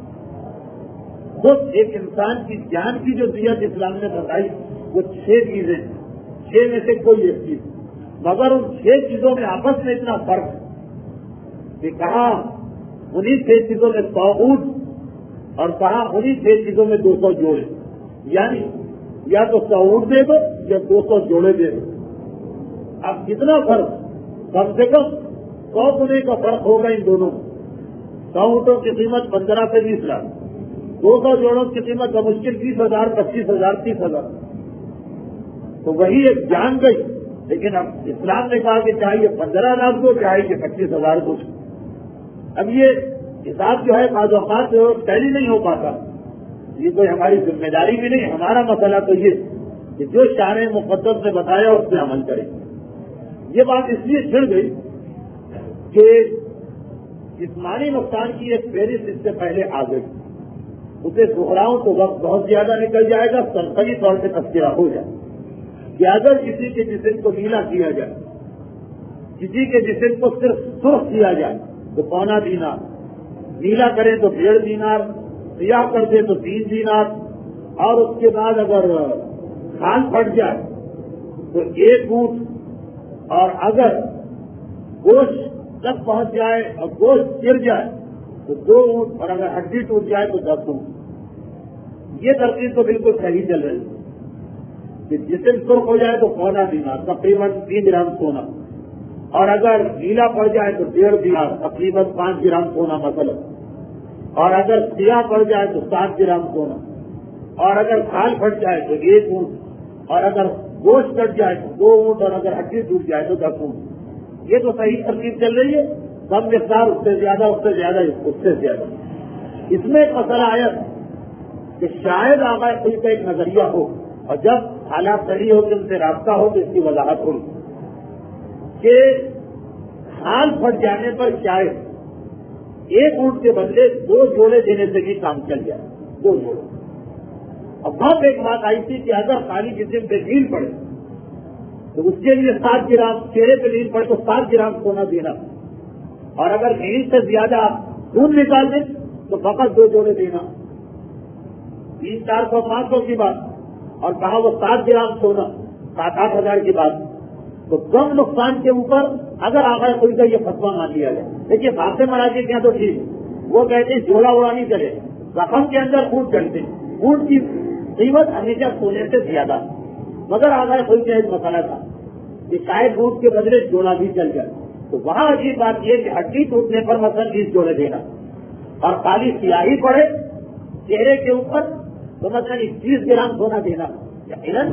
خود ایک انسان کی جان کی جو دیت اسلام نے بتائی وہ چھ چیزیں, چھ میں سے کوئی ایک چیز, مگر ان چھ چیزوں میں آپس میں اتنا فرق ہے کہ کہاں انہیں چھ چیزوں میں سو اونٹ اور کہاں انہیں چھ چیزوں میں دو سو جوڑے. یعنی یا تو سو اونٹ دے دو یا دو سو جوڑے دے دو. اب کتنا فرق, کم سے کم سو گنے کا فرق ہوگا ان دونوں. سو اونٹوں کی قیمت پندرہ سے بیس لاکھ, دو سو جوڑوں کی قیمت بمشکل بیس ہزار, پچیس ہزار, تیس ہزار. تو وہی ایک جان گئی, لیکن اب اسلام نے کہا کہ چاہیے پندرہ لاکھ کو, چاہیے پچیس ہزار کو. اب یہ حساب جو ہے بعض اوقات ٹیلی نہیں ہو پاتا, یہ کوئی ہماری ذمہ داری بھی نہیں. ہمارا مسئلہ تو یہ کہ جو شارع مقدس نے بتایا اس پہ عمل کریں. یہ بات اس لیے چھڑ گئی کہ جسمانی نقصان کی ایک فہرست اس سے پہلے آ گئی, اسے دہراؤں تو وقت بہت زیادہ نکل جائے گا, سرسری طور سے تذکرہ ہو جائے کہ اگر کسی کے جسم کو نیلا کیا جائے, کسی کے جسم کو صرف سرخ کیا جائے تو پونا دینار, نیلا کریں تو ڈیڑھ دینار, سیاہ کر دیں تو تین دینار, اور اس کے بعد اگر کھال پھٹ جائے تو ایک اونٹ, اور اگر گوشت تک پہنچ جائے اور گوشت گر جائے تو دو اونٹ, اور اگر ہڈی ٹوٹ جائے تو دس اونٹ. یہ ترتیب تو بالکل صحیح چل رہی ہے کہ جسم سرخ ہو جائے تو پونا دینار, تقریباً تین گرام سونا, اور اگر نیلا پڑ جائے تو ڈیڑھ دینار, تقریباً پانچ گرام سونا مثلا, اور اگر سیاہ پڑ جائے تو سات گرام سونا. اور اگر کھال پھٹ جائے تو ایک اونٹ، اور اگر گوشت کٹ جائے تو دو اونٹ، اور اگر ہڈی ٹوٹ جائے تو دس اونٹ. یہ تو صحیح ترتیب چل رہی ہے. کم مقدار اس سے زیادہ، اس سے زیادہ، اس سے زیادہ. اس میں ایک مسئلہ آیا کہ شاید آغا کوئی کا ایک نظریہ ہو، اور جب حالات صحیح ہو کہ ان سے رابطہ ہو تو اس کی وضاحت ہوئی کہ حال پھٹ جانے پر شاید ایک اونٹ کے بدلے دو جوڑے دینے سے بھی کام چل جائے. دو جوڑے. اور بہت ایک بات آئی تھی کہ اگر خالی جسم پہ ڈھیل پڑے تو اس کے لیے سات گرام، چہرے پہ ڈھیل پڑے تو سات گرام سونا دینا، اور اگر ڈھیل سے زیادہ خون نکال دیں تو فقط دو جوڑے دینا. تین چار سو پانچ سو کی بات، اور کہا وہ سات گرام سونا، سات آٹھ ہزار کی بات. تو کم نقصان کے اوپر اگر آگے کوئی کا یہ فتوا مان لیا جائے. دیکھیے بھاگتے مراجے کیا تو ٹھیک، وہ کہتے ہیں جوڑا اڑا نہیں چلے، رقم کے اندر خون چلتے، خون کی قیمت ہمیشہ سونے سے زیادہ. مگر آگے کوئی کا ایک مسئلہ تھا کہ شاید خون کے بدلے جوڑا بھی چل جائے. تو وہاں عجیب بات یہ کہ ہڈی ٹوٹنے پر مثلا بیس جوڑے دینا، اور خالی سیاہی پڑے چہرے کے اوپر تو مثلا تیس گرام سونا دینا. یقیناً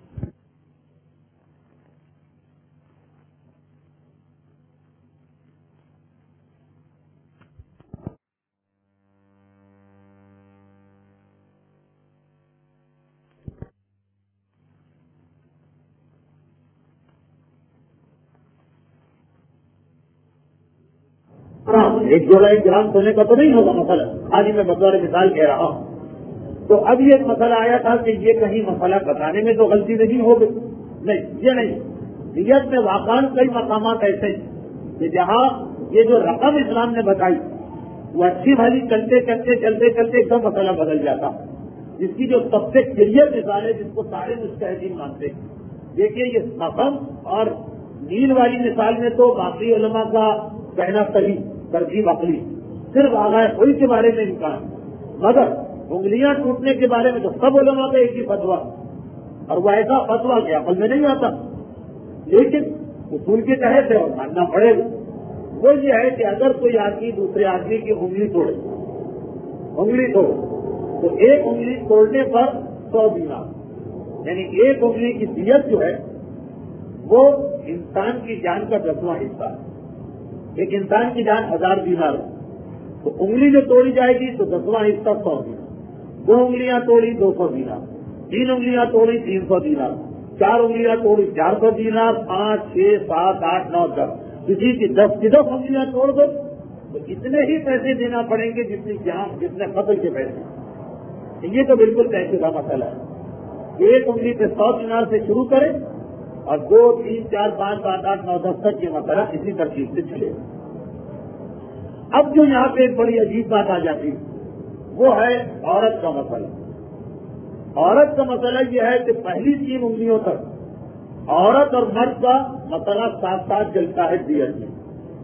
ایک جوڑا ایک گرام سونے کا تو نہیں ہوگا مسئلہ، آج میں بطور مثال کہہ رہا ہوں. تو اب یہ ایک مسئلہ آیا تھا کہ یہ کہیں مسئلہ بتانے میں تو غلطی نہیں ہو گئی. نہیں، یہ نہیں. نیت میں واقعاً کئی مقامات ایسے ہیں کہ جہاں یہ جو رقم اسلام نے بتائی وہ اچھی بھلی چلتے چلتے چلتے چلتے ایک دم مسئلہ بدل جاتا، جس کی جو سب سے کلیئر مثال ہے جس کو سارے مجتہدین مانتے ہیں. دیکھیے یہ رقم اور نیل والی مثال میں تو باقی علماء کا کہنا صحیح، ترجیح عقلی، صرف آگاہ کوئی کے بارے میں امکان، مگر انگلیاں ٹوٹنے کے بارے میں تو سب علماء کا ایک ہی فتوا، اور وہ ایسا فتوا کہ عقل میں نہیں آتا، لیکن اصول کے تحت ہے اور ماننا پڑے گا. وہ یہ ہے کہ اگر کوئی آدمی دوسرے آدمی کی انگلی توڑے انگلی توڑے تو ایک انگلی توڑنے پر سو دینار، یعنی ایک انگلی کی دیت جو ہے وہ انسان کی جان کا دسواں حصہ ہے. ایک انسان کی جان ہزار دینار تو انگلی جو توڑی جائے گی تو دسواں حصہ سو دینار. دو انگلیاں توڑی دو سو دینار، تین انگلیاں توڑی تین سو دینار، چار انگلیاں توڑی چار سو دینار، پانچ چھ سات آٹھ نو دس، کسی کی دس کی دس انگلیاں توڑ دو تو اتنے ہی پیسے دینا پڑیں گے جتنی جان جتنے قتل کے پیسے. یہ تو بالکل پیسے کا مسئلہ ہے. ایک انگلی پہ سو دینار سے شروع کرے اور دو تین چار پانچ سات آٹھ نو دس تک یہ مسئلہ اسی ترتیب سے چلے. اب جو یہاں پہ ایک بڑی عجیب بات آ جاتی وہ ہے عورت کا مسئلہ. عورت کا مسئلہ یہ ہے کہ پہلی تین انگلیوں تک عورت اور مرد کا مسئلہ ساتھ ساتھ چلتا ہے دیت میں.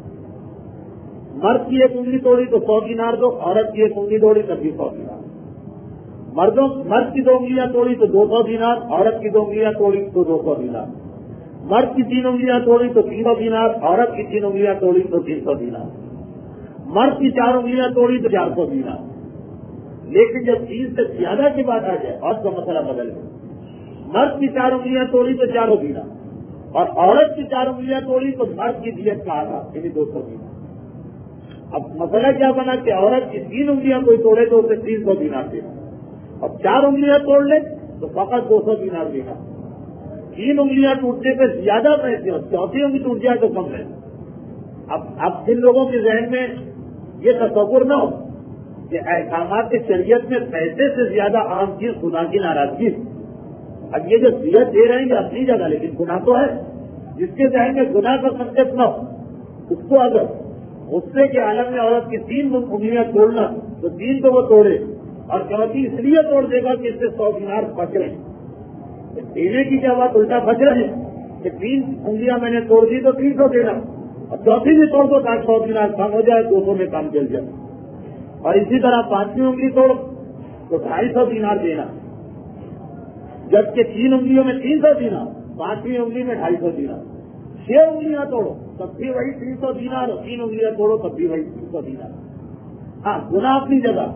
مرد کی ایک انگلی توڑی تو سو دینار دو، عورت کی ایک انگلی توڑی تب بھی سو دینار. مردوں مرد کی دو انگلیاں توڑی تو دو سو دینار، عورت کی دو انگلیاں توڑی تو دو سو دینار. مرد کی تین انگلیاں توڑی تو تین سو دینار، عورت کی تین انگلیاں توڑی تو تین سو دینار. مرد کی چار انگلیاں توڑی تو چار سو دینار. لیکن جب تین سے زیادہ کی بات آ جائے اور کا مسئلہ بدل گیا. مرد کی چار انگلیاں توڑی تو چار سو دینار، اور عورت کی چار انگلیاں توڑی تو مرد کی دیت کا آدھا یعنی دو سو دینار. اب مسئلہ کیا بنا کہ عورت کی تین انگلیاں کوئی توڑے تو اسے تین سو دینار دینا، اور چار انگلیاں توڑ لے تو فقط دو سو دینار دینا. تین انگلیاں ٹوٹنے پہ زیادہ پیسے اور چوتھی انگلی ٹوٹ جائے تو کم ہے. اب اب جن لوگوں کے ذہن میں یہ تصور نہ ہو کہ احکامات شریعت میں پیسے سے زیادہ اہم چیز خدا کی ناراضگی ہے. اب یہ جو دیت دے رہے ہیں یہ اپنی جگہ، لیکن گناہ تو ہے. جس کے ذہن میں گناہ کا کنسپٹ نہ ہو اس کو اگر غصے کے عالم میں عورت کی تین انگلیاں توڑنا تو تین تو وہ توڑے، اور چوتھی اس لیے توڑ دے گا کہ اس سے سو دینار بچ رہے ہیں. دینے کی کیا بات الٹا بچ رہے ہیں کہ تین انگلیاں میں نے توڑ دی تو تین سو دینا، اور چوتھی بھی توڑ دو تاکہ سو دینار کم ہو جائے، دو سو میں کام چل جائے. اور اسی طرح پانچویں انگلی توڑ تو ڈھائی سو دینار دینا، جبکہ تین انگلیوں میں تین سو دینار، پانچویں انگلی میں ڈھائی سو دینار. چھ انگلیاں توڑو تب بھی وہی تین سو دینار، اور تین انگلیاں توڑو تب بھی وہی تین سو دینار. ہاں گناہ اپنی جگہ،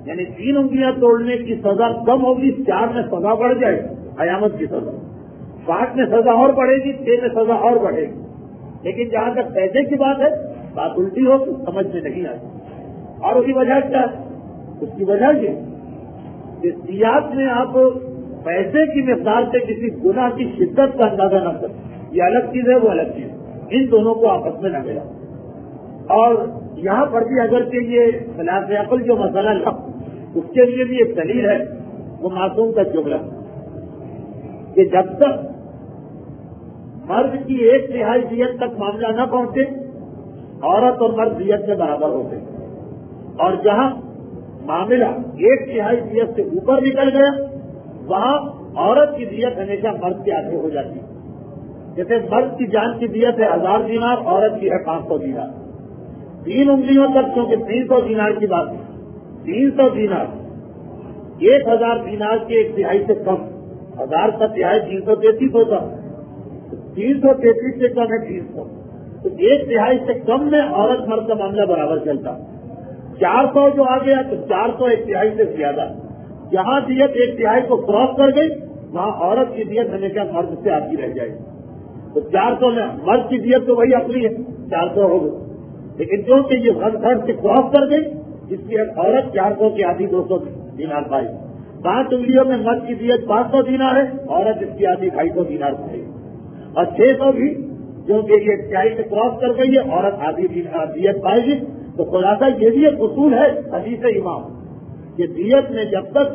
یعنی تین انگلیاں توڑنے کی سزا کم ہوگی، چار میں سزا بڑھ جائے قیامت کی سزا، پانچ میں سزا اور بڑھے گی، چھ میں سزا اور بڑھے گی. لیکن جہاں تک پیسے کی بات ہے بات الٹی ہو تو سمجھ میں نہیں آتی. اور اس کی وجہ کیا ہے؟ اس کی وجہ یہ کہ سیاست میں آپ پیسے کی مقدار سے کسی گناہ کی شدت کا اندازہ نہ کریں. یہ الگ چیز ہے، وہ الگ چیز ہے، ان دونوں کو آپس میں نہ ملا. اور یہاں پر بھی اگر کہ یہ خلاف عقل جو مسئلہ تھا اس کے لیے بھی ایک دلیل ہے، وہ معصوم کا جملہ کہ جب تک مرد کی ایک تہائی دیت تک معاملہ نہ پہنچے عورت اور مرد دیت میں برابر ہوتے، اور جہاں معاملہ ایک تہائی دیت سے اوپر نکل گیا وہاں عورت کی دیت ہمیشہ مرد کے آگے ہو جاتی ہے. جیسے مرد کی جان کی دیت ہے ہزار دینار، عورت کی ہے پانچ سو دینار. تین انگلیوں تک کیونکہ تین سو دینار کی بات ہے، تین سو دینار ایک ہزار دینار کے ایک تہائی سے کم، ہزار کا تہائی تین سو تینتیس ہوتا، تین سو تینتیس سے کم ہے تین سو، تو ایک تہائی سے کم میں عورت مرد کا معاملہ برابر چلتا. چار سو جو آ گیا تو چار سو ایک تہائی سے زیادہ، جہاں دیت ایک تہائی کو کراس کر گئی وہاں عورت کی دیت ہمیشہ مرد سے آتی رہ جائے گی. تو چار سو میں مرد کی دیت تو وہی اپنی ہے، چار سو ہو گئی، لیکن جو کہ یہ ون تھرڈ سے کراس کر گئی اس کی عورت چار سو کی آدھی دو سو دینار پائی. پانچ انگلیوں میں مرد کی دیت پانچ سو دینار ہے، عورت اس کی آدھی ڈھائی سو دینار پائے. اور چھ سو بھی جو کہ یہ تہائی سے کراس کر گئی ہے عورت آدھی دیت پائے گی. تو خلاصہ یہ بھی ایک اصول ہے حدیث امام کہ دیت میں جب تک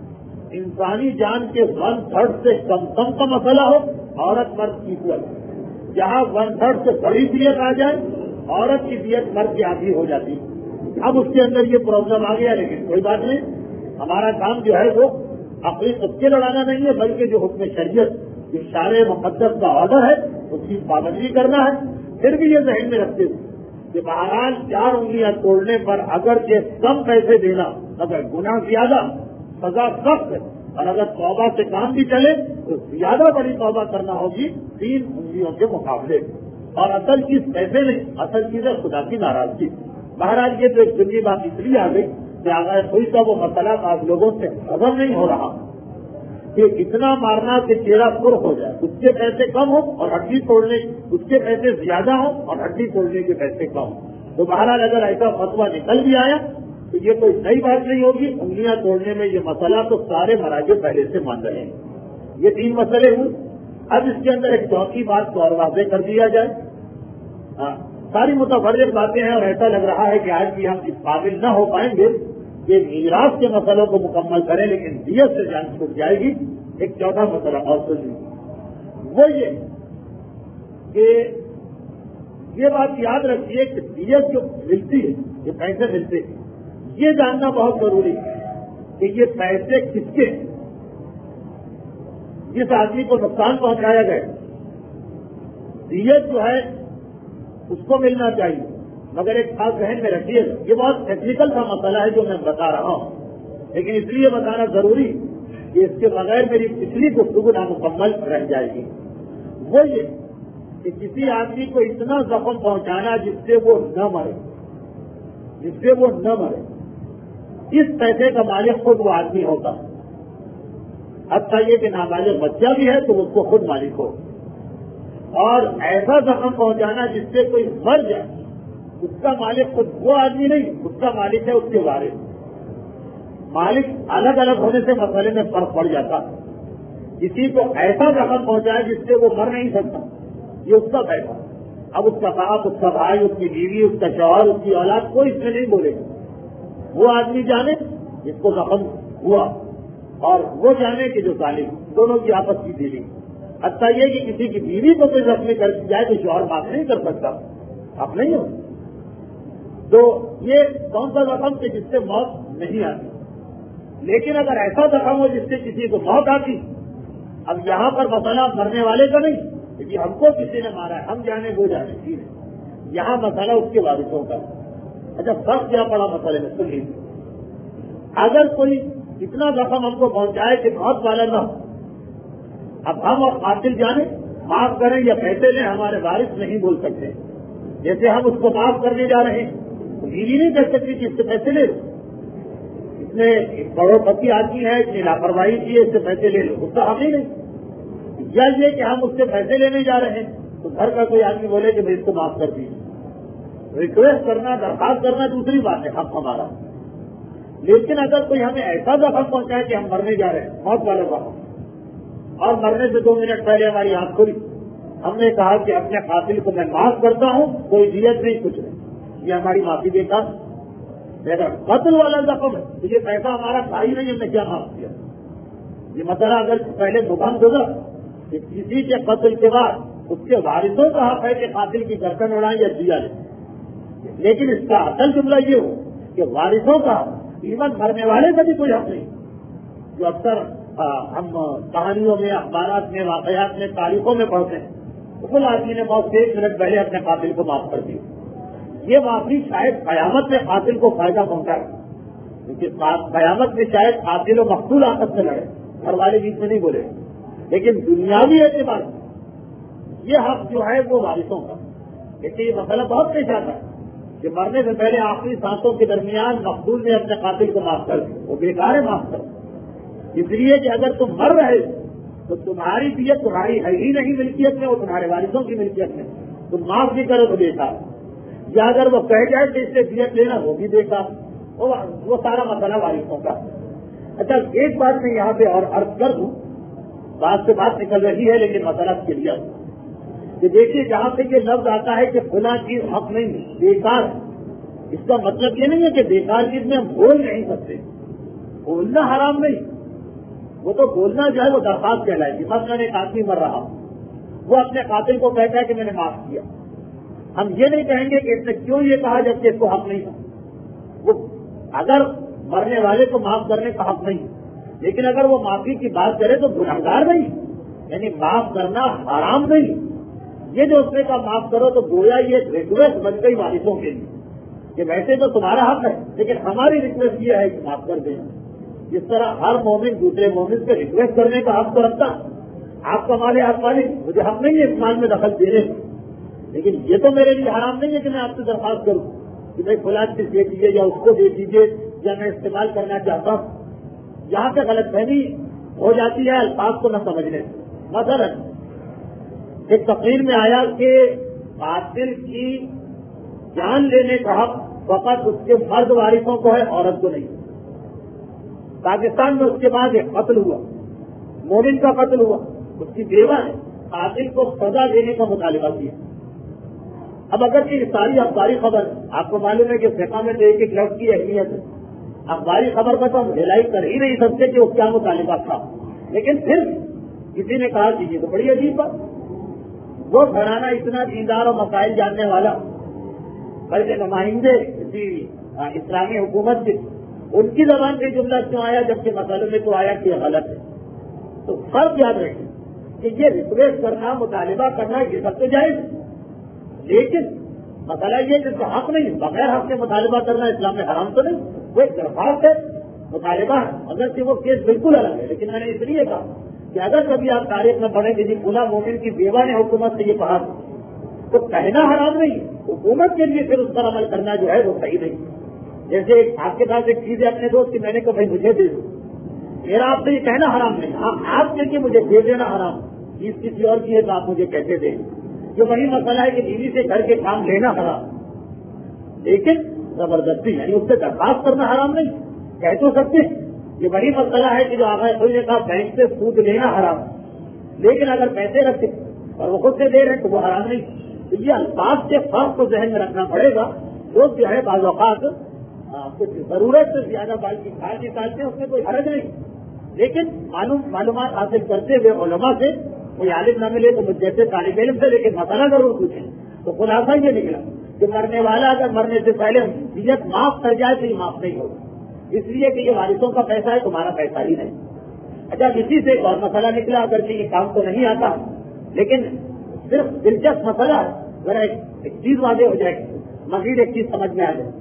انسانی جان کے ون تھرڈ سے کم کم کا مسئلہ ہو عورت مرد ایکول، جہاں ون تھرڈ سے بڑی دیت آ جائے عورت کی دیت مرد کی آدھی ہو جاتی. اب اس کے اندر یہ پرابلم آ گیا، لیکن کوئی بات نہیں، ہمارا کام جو ہے وہ اپنی سچے لڑانا نہیں ہے بلکہ جو حکم شریعت جو شارع مقدس کا آرڈر ہے اس کی پابندی کرنا ہے. پھر بھی یہ ذہن میں رکھتے ہوئے کہ بہرحال چار انگلیاں توڑنے پر اگر یہ کم پیسے دینا اگر گناہ زیادہ سزا سخت ہے، اور اگر توبہ سے کام بھی چلے تو زیادہ بڑی توبہ کرنا ہوگی تین انگلیوں کے مقابلے. اور اصل چیز پیسے نہیں، اصل چیز ہے خدا کی ناراضگی. بہرحال یہ تو ایک دنیا بات اس لیے آ گئی کہ اگر کوئی کا وہ مسئلہ آج لوگوں سے خبر نہیں ہو رہا کہ اتنا مارنا کہ چہرہ سرخ ہو جائے، اس کے پیسے کم ہو اور ہڈی توڑنے اس کے پیسے زیادہ ہو اور ہڈی توڑنے کے پیسے کم ہو. تو بہرحال اگر ایسا فتویٰ نکل بھی آیا تو یہ کوئی نئی بات نہیں ہوگی. انگلیاں توڑنے میں یہ مسئلہ تو سارے مراجع پہلے سے مان رہے ہیں. یہ تین مسئلے ہوئے. اب اس کے اندر ایک چوتھی بات کو اور واضح کر دیا جائے. ہاں ساری متفرق باتیں ہیں اور ایسا لگ رہا ہے کہ آج بھی ہم اس قابل نہ ہو پائیں گے کہ میراث کے مسئلوں کو مکمل کریں، لیکن دیت سے جان چھوٹ جائے گی. ایک چوتھا مسئلہ اور سنیے، وہ یہ کہ یہ بات یاد رکھیے کہ دیت جو ملتی ہے، یہ پیسے ملتے ہیں، یہ جاننا بہت ضروری ہے کہ یہ پیسے کس کے ہیں. جس آدمی کو نقصان پہنچایا گیا دیت جو ہے اس کو ملنا چاہیے، مگر ایک خاص ذہن میں رکھیے یہ بہت ٹیکنیکل کا مسئلہ ہے جو میں بتا رہا ہوں، لیکن اس لیے بتانا ضروری کہ اس کے بغیر میری پچھلی گفتگو نامکمل رہ جائے گی. وہ یہ کہ کسی آدمی کو اتنا زخم پہنچانا جس سے وہ نہ مرے، جس سے وہ نہ مرے، اس پیسے کا مالک خود وہ آدمی ہوتا. حتیٰ یہ کہ نابالغ بچہ بھی ہے تو اس کو خود مالک ہو. اور ایسا زخم پہنچانا جس سے کوئی مر جائے اس کا مالک خود وہ آدمی نہیں، اس کا مالک ہے اس کے وارث. مالک الگ الگ ہونے سے مسئلے میں فرق پڑ جاتا. کسی کو ایسا زخم پہنچائے جس سے وہ مر نہیں سکتا، یہ اس کا پیسہ. اب اس کا باپ، اس کا بھائی، اس کی بیوی، اس کا شوہر، اس کی اولاد کوئی اس میں نہیں بولے گا. وہ آدمی جانے جس کو زخم ہوا اور وہ جانے کہ جو ظالم، دونوں کی آپس کی ڈیلنگ. حتیٰ یہ کہ کسی کی بیوی کو کوئی زخمی کر جائے تو شوہر معاف نہیں کر سکتا، آپ نہیں ہو. تو یہ کون سا زخم کہ جس سے موت نہیں آتی. لیکن اگر ایسا زخم ہو جس سے کسی کو موت آتی، اب یہاں پر مسئلہ مرنے والے کا نہیں کہ ہم کو کسی نے مارا ہے، ہم جانے وہ جانے ٹھیک ہے، یہاں مسئلہ اس کے وارثوں کا. اچھا فرق کیا پڑا مسئلے میں سن لیجیے. اگر کوئی اتنا زخم ہم کو پہنچائے کہ موت والا نہ ہو، اب ہم اور قاتل جانے معاف کریں یا پیسے لیں، ہمارے وارث نہیں بول سکتے. جیسے ہم اس کو معاف کرنے جا رہے ہیں تو بیوی نہیں کہہ سکتی کہ اس سے پیسے لے، اس نے کروڑپتی آدمی ہے، اتنی لاپرواہی کی ہے، اس سے پیسے لے لو، اس کا حق ہی نہیں. یا یہ کہ ہم اس سے پیسے لینے جا رہے ہیں تو گھر کا کوئی آدمی بولے کہ میں اس کو معاف کر دیجیے. ریکویسٹ کرنا، درخواست کرنا دوسری بات ہے، حق ہمارا. لیکن اگر کوئی ہمیں ایسا زخم پہنچائے کہ ہم مرنے جا رہے ہیں، موت والا زخم، اور مرنے سے دو منٹ پہلے ہماری آنکھ کھلی، ہم نے کہا کہ اپنے قاتل کو میں معاف کرتا ہوں، کوئی دیت نہیں، کچھ نہیں، یہ ہماری معافی دیتا. اگر قتل والا زخم ہے تو یہ پیسہ ہمارا تھا ہی نہیں، ہم نے کیا معاف کیا. یہ مسئلہ اگر پہلے دکان گزر کہ کسی کے قتل کے بعد اس کے وارثوں کا حق ہے کہ قاتل کی گردن اڑائیں یا دیا لیں، لیکن اس کا اصل جملہ یہ ہو کہ وارثوں کا ایون مرنے والے کا بھی کوئی حق نہیں. جو اکثر ہم کہانیوں میں، اخبارات میں، واقعات میں، تاریخوں میں پڑھتے ہیں، کل آدمی نے موت سے ایک منٹ پہلے اپنے قاتل کو معاف کر دیا. یہ معافی شاید قیامت میں قاتل کو فائدہ پہنچائے، کیونکہ قیامت میں شاید قاتل و مقتول آپس میں لڑے، گھر والے بیچ میں نہیں بولے. لیکن دنیاوی اعتبار یہ حق جو ہے وہ وارثوں کا. لیکن یہ مسئلہ بہت پیش آتا ہے کہ مرنے سے پہلے آخری سانسوں کے درمیان مقتول نے اپنے قاتل کو معاف کر دیا، وہ بیکار ہے معاف کر. اس لیے کہ اگر تم مر رہے تو تمہاری دیت تمہاری ہے ہی نہیں ملکیت میں، وہ تمہارے وارثوں کی ملکیت میں. تم معاف بھی کرو تو بیکار، یا اگر وہ کہہ جائے کہ اس سے دیت لینا وہ بھی بیکار. وہ سارا مسئلہ وارثوں کا. اچھا ایک بات میں یہاں پہ اور عرض کر دوں، بات سے بات نکل رہی ہے لیکن مسئلہ کلیئر کہ دیکھیے جہاں پہ یہ لفظ آتا ہے کہ فلاں چیز حق نہیں ہے، بیکار، اس کا مطلب یہ نہیں ہے کہ بیکار چیز میں ہم بول نہیں سکتے. بولنا حرام نہیں، وہ تو بولنا جو ہے وہ درخواست کہلائے گی. مثلاً ایک آدمی مر رہا، وہ اپنے قاتل کو کہتا ہے کہ میں نے معاف کیا. ہم یہ نہیں کہیں گے کہ اس نے کیوں یہ کہا جبکہ اس کو حق نہیں تھا. وہ اگر مرنے والے کو معاف کرنے کا حق نہیں، لیکن اگر وہ معافی کی بات کرے تو گنہگار نہیں، یعنی معاف کرنا حرام نہیں. یہ جو اس نے کہا معاف کرو تو گویا یہ ریکویسٹ بن گئی وارثوں کے لیے کہ ویسے تو تمہارا حق ہے لیکن ہماری ریکویسٹ یہ ہے کہ معاف کر دینا. جس طرح ہر مومن دوسرے مومن سے ریکویسٹ کرنے کا حق تو رکھتا، آپ کا مال ہے آپ مالک، مجھے حق نہیں ہے اس مال میں دخل دینے، لیکن یہ تو میرے لیے حرام نہیں ہے کہ میں آپ سے درخواست کروں کہ بھائی فلاں چیز دے دیجیے یا اس کو دے دیجیے یا میں استعمال کرنا چاہتا ہوں. یہاں پہ غلط فہمی ہو جاتی ہے الفاظ کو نہ سمجھنے. مثلا ایک تقریر میں آیا کہ قاتل کی جان لینے کا حق فقط اس کے مرد وارثوں کو ہے، عورت کو نہیں. پاکستان میں اس کے بعد ایک قتل ہوا، مومن کا قتل ہوا، اس کی بیوہ ہے، قاتل کو سزا دینے کا مطالبہ کیا. اب اگر یہ ساری اخباری خبر آپ کو معلوم ہے کہ فقہ میں تو ایک ایک لفظ کی اہمیت ہے، اخباری خبر کا تو ہم ڈھلائی کر ہی نہیں سکتے کہ وہ کیا مطالبہ تھا، لیکن پھر کسی نے کہا کہ یہ تو بڑی عجیب بات، وہ گھرانہ اتنا دیندار اور مسائل جاننے والا بلکہ نمائندے کسی اسلامی حکومت کے، ان کی زبان سے جملہ کیوں آیا جبکہ مسئلے میں تو آیا کہ یہ غلط ہے. تو فرق یاد رکھیں کہ یہ ریکویسٹ کرنا، مطالبہ کرنا یہ سب تو جائز، لیکن مسئلہ یہ جس کا حق نہیں، بغیر حق کے مطالبہ کرنا اسلام میں حرام تو نہیں. وہ ایک درخواست ہے، مطالبہ ہے، اگر کہ وہ کیس بالکل الگ ہے. لیکن میں نے اس لیے کہا کہ اگر کبھی آپ تاریخ میں پڑھیں کہ جی فلاں مومن کی بیوہ نے حکومت سے یہ کہا تو کہنا حرام نہیں، حکومت کے لیے پھر اس پر عمل کرنا جو ہے وہ صحیح نہیں. جیسے آپ کے پاس ایک چیز ہے اپنے دوست کی، میں نے کہا بھائی مجھے دے دو، میرا آپ سے یہ کہنا حرام نہیں، ہاں آپ نے کہ مجھے دے دینا حرام. چیز کسی اور کی ہے تو آپ مجھے کیسے دیں؟ یہ وہی مسئلہ ہے کہ بیوی سے گھر کے کام لینا حرام، لیکن زبردستی یعنی اس سے درخواست کرنا حرام نہیں، کہہ تو سکتے. یہ وہی مسئلہ ہے کہ جو آگے کوئی نے کہا بینک سے سود لینا حرام، لیکن اگر پیسے رکھتے اور وہ خود سے دے رہے تو وہ حرام نہیں. تو یہ الفاظ کے فرق کو ذہن میں رکھنا پڑے گا. لوگ جو ہے بعض اوقات کچھ ضرورت سے زیادہ بال کی کھال نکالتے ہیں، اس میں کوئی حرج نہیں، لیکن معلوم معلومات حاصل کرتے ہوئے علماء سے کوئی عالم نہ ملے تو مجھ جیسے طالب علم سے لیکن مسئلہ ضرور پوچھیں. تو خلاصہ یہ نکلا کہ مرنے والا اگر مرنے سے پہلے دیت معاف کر جائے تو یہ معاف نہیں ہوگا، اس لیے کہ یہ وارثوں کا پیسہ ہے، تمہارا پیسہ ہی نہیں. اچھا اسی سے ایک اور مسئلہ نکلا، اگر یہ کام تو نہیں آتا لیکن صرف دلچسپ مسئلہ ہے، ذرا ایک چیز واضح ہو جائے گی، مزید ایک چیز سمجھ میں آ جائے.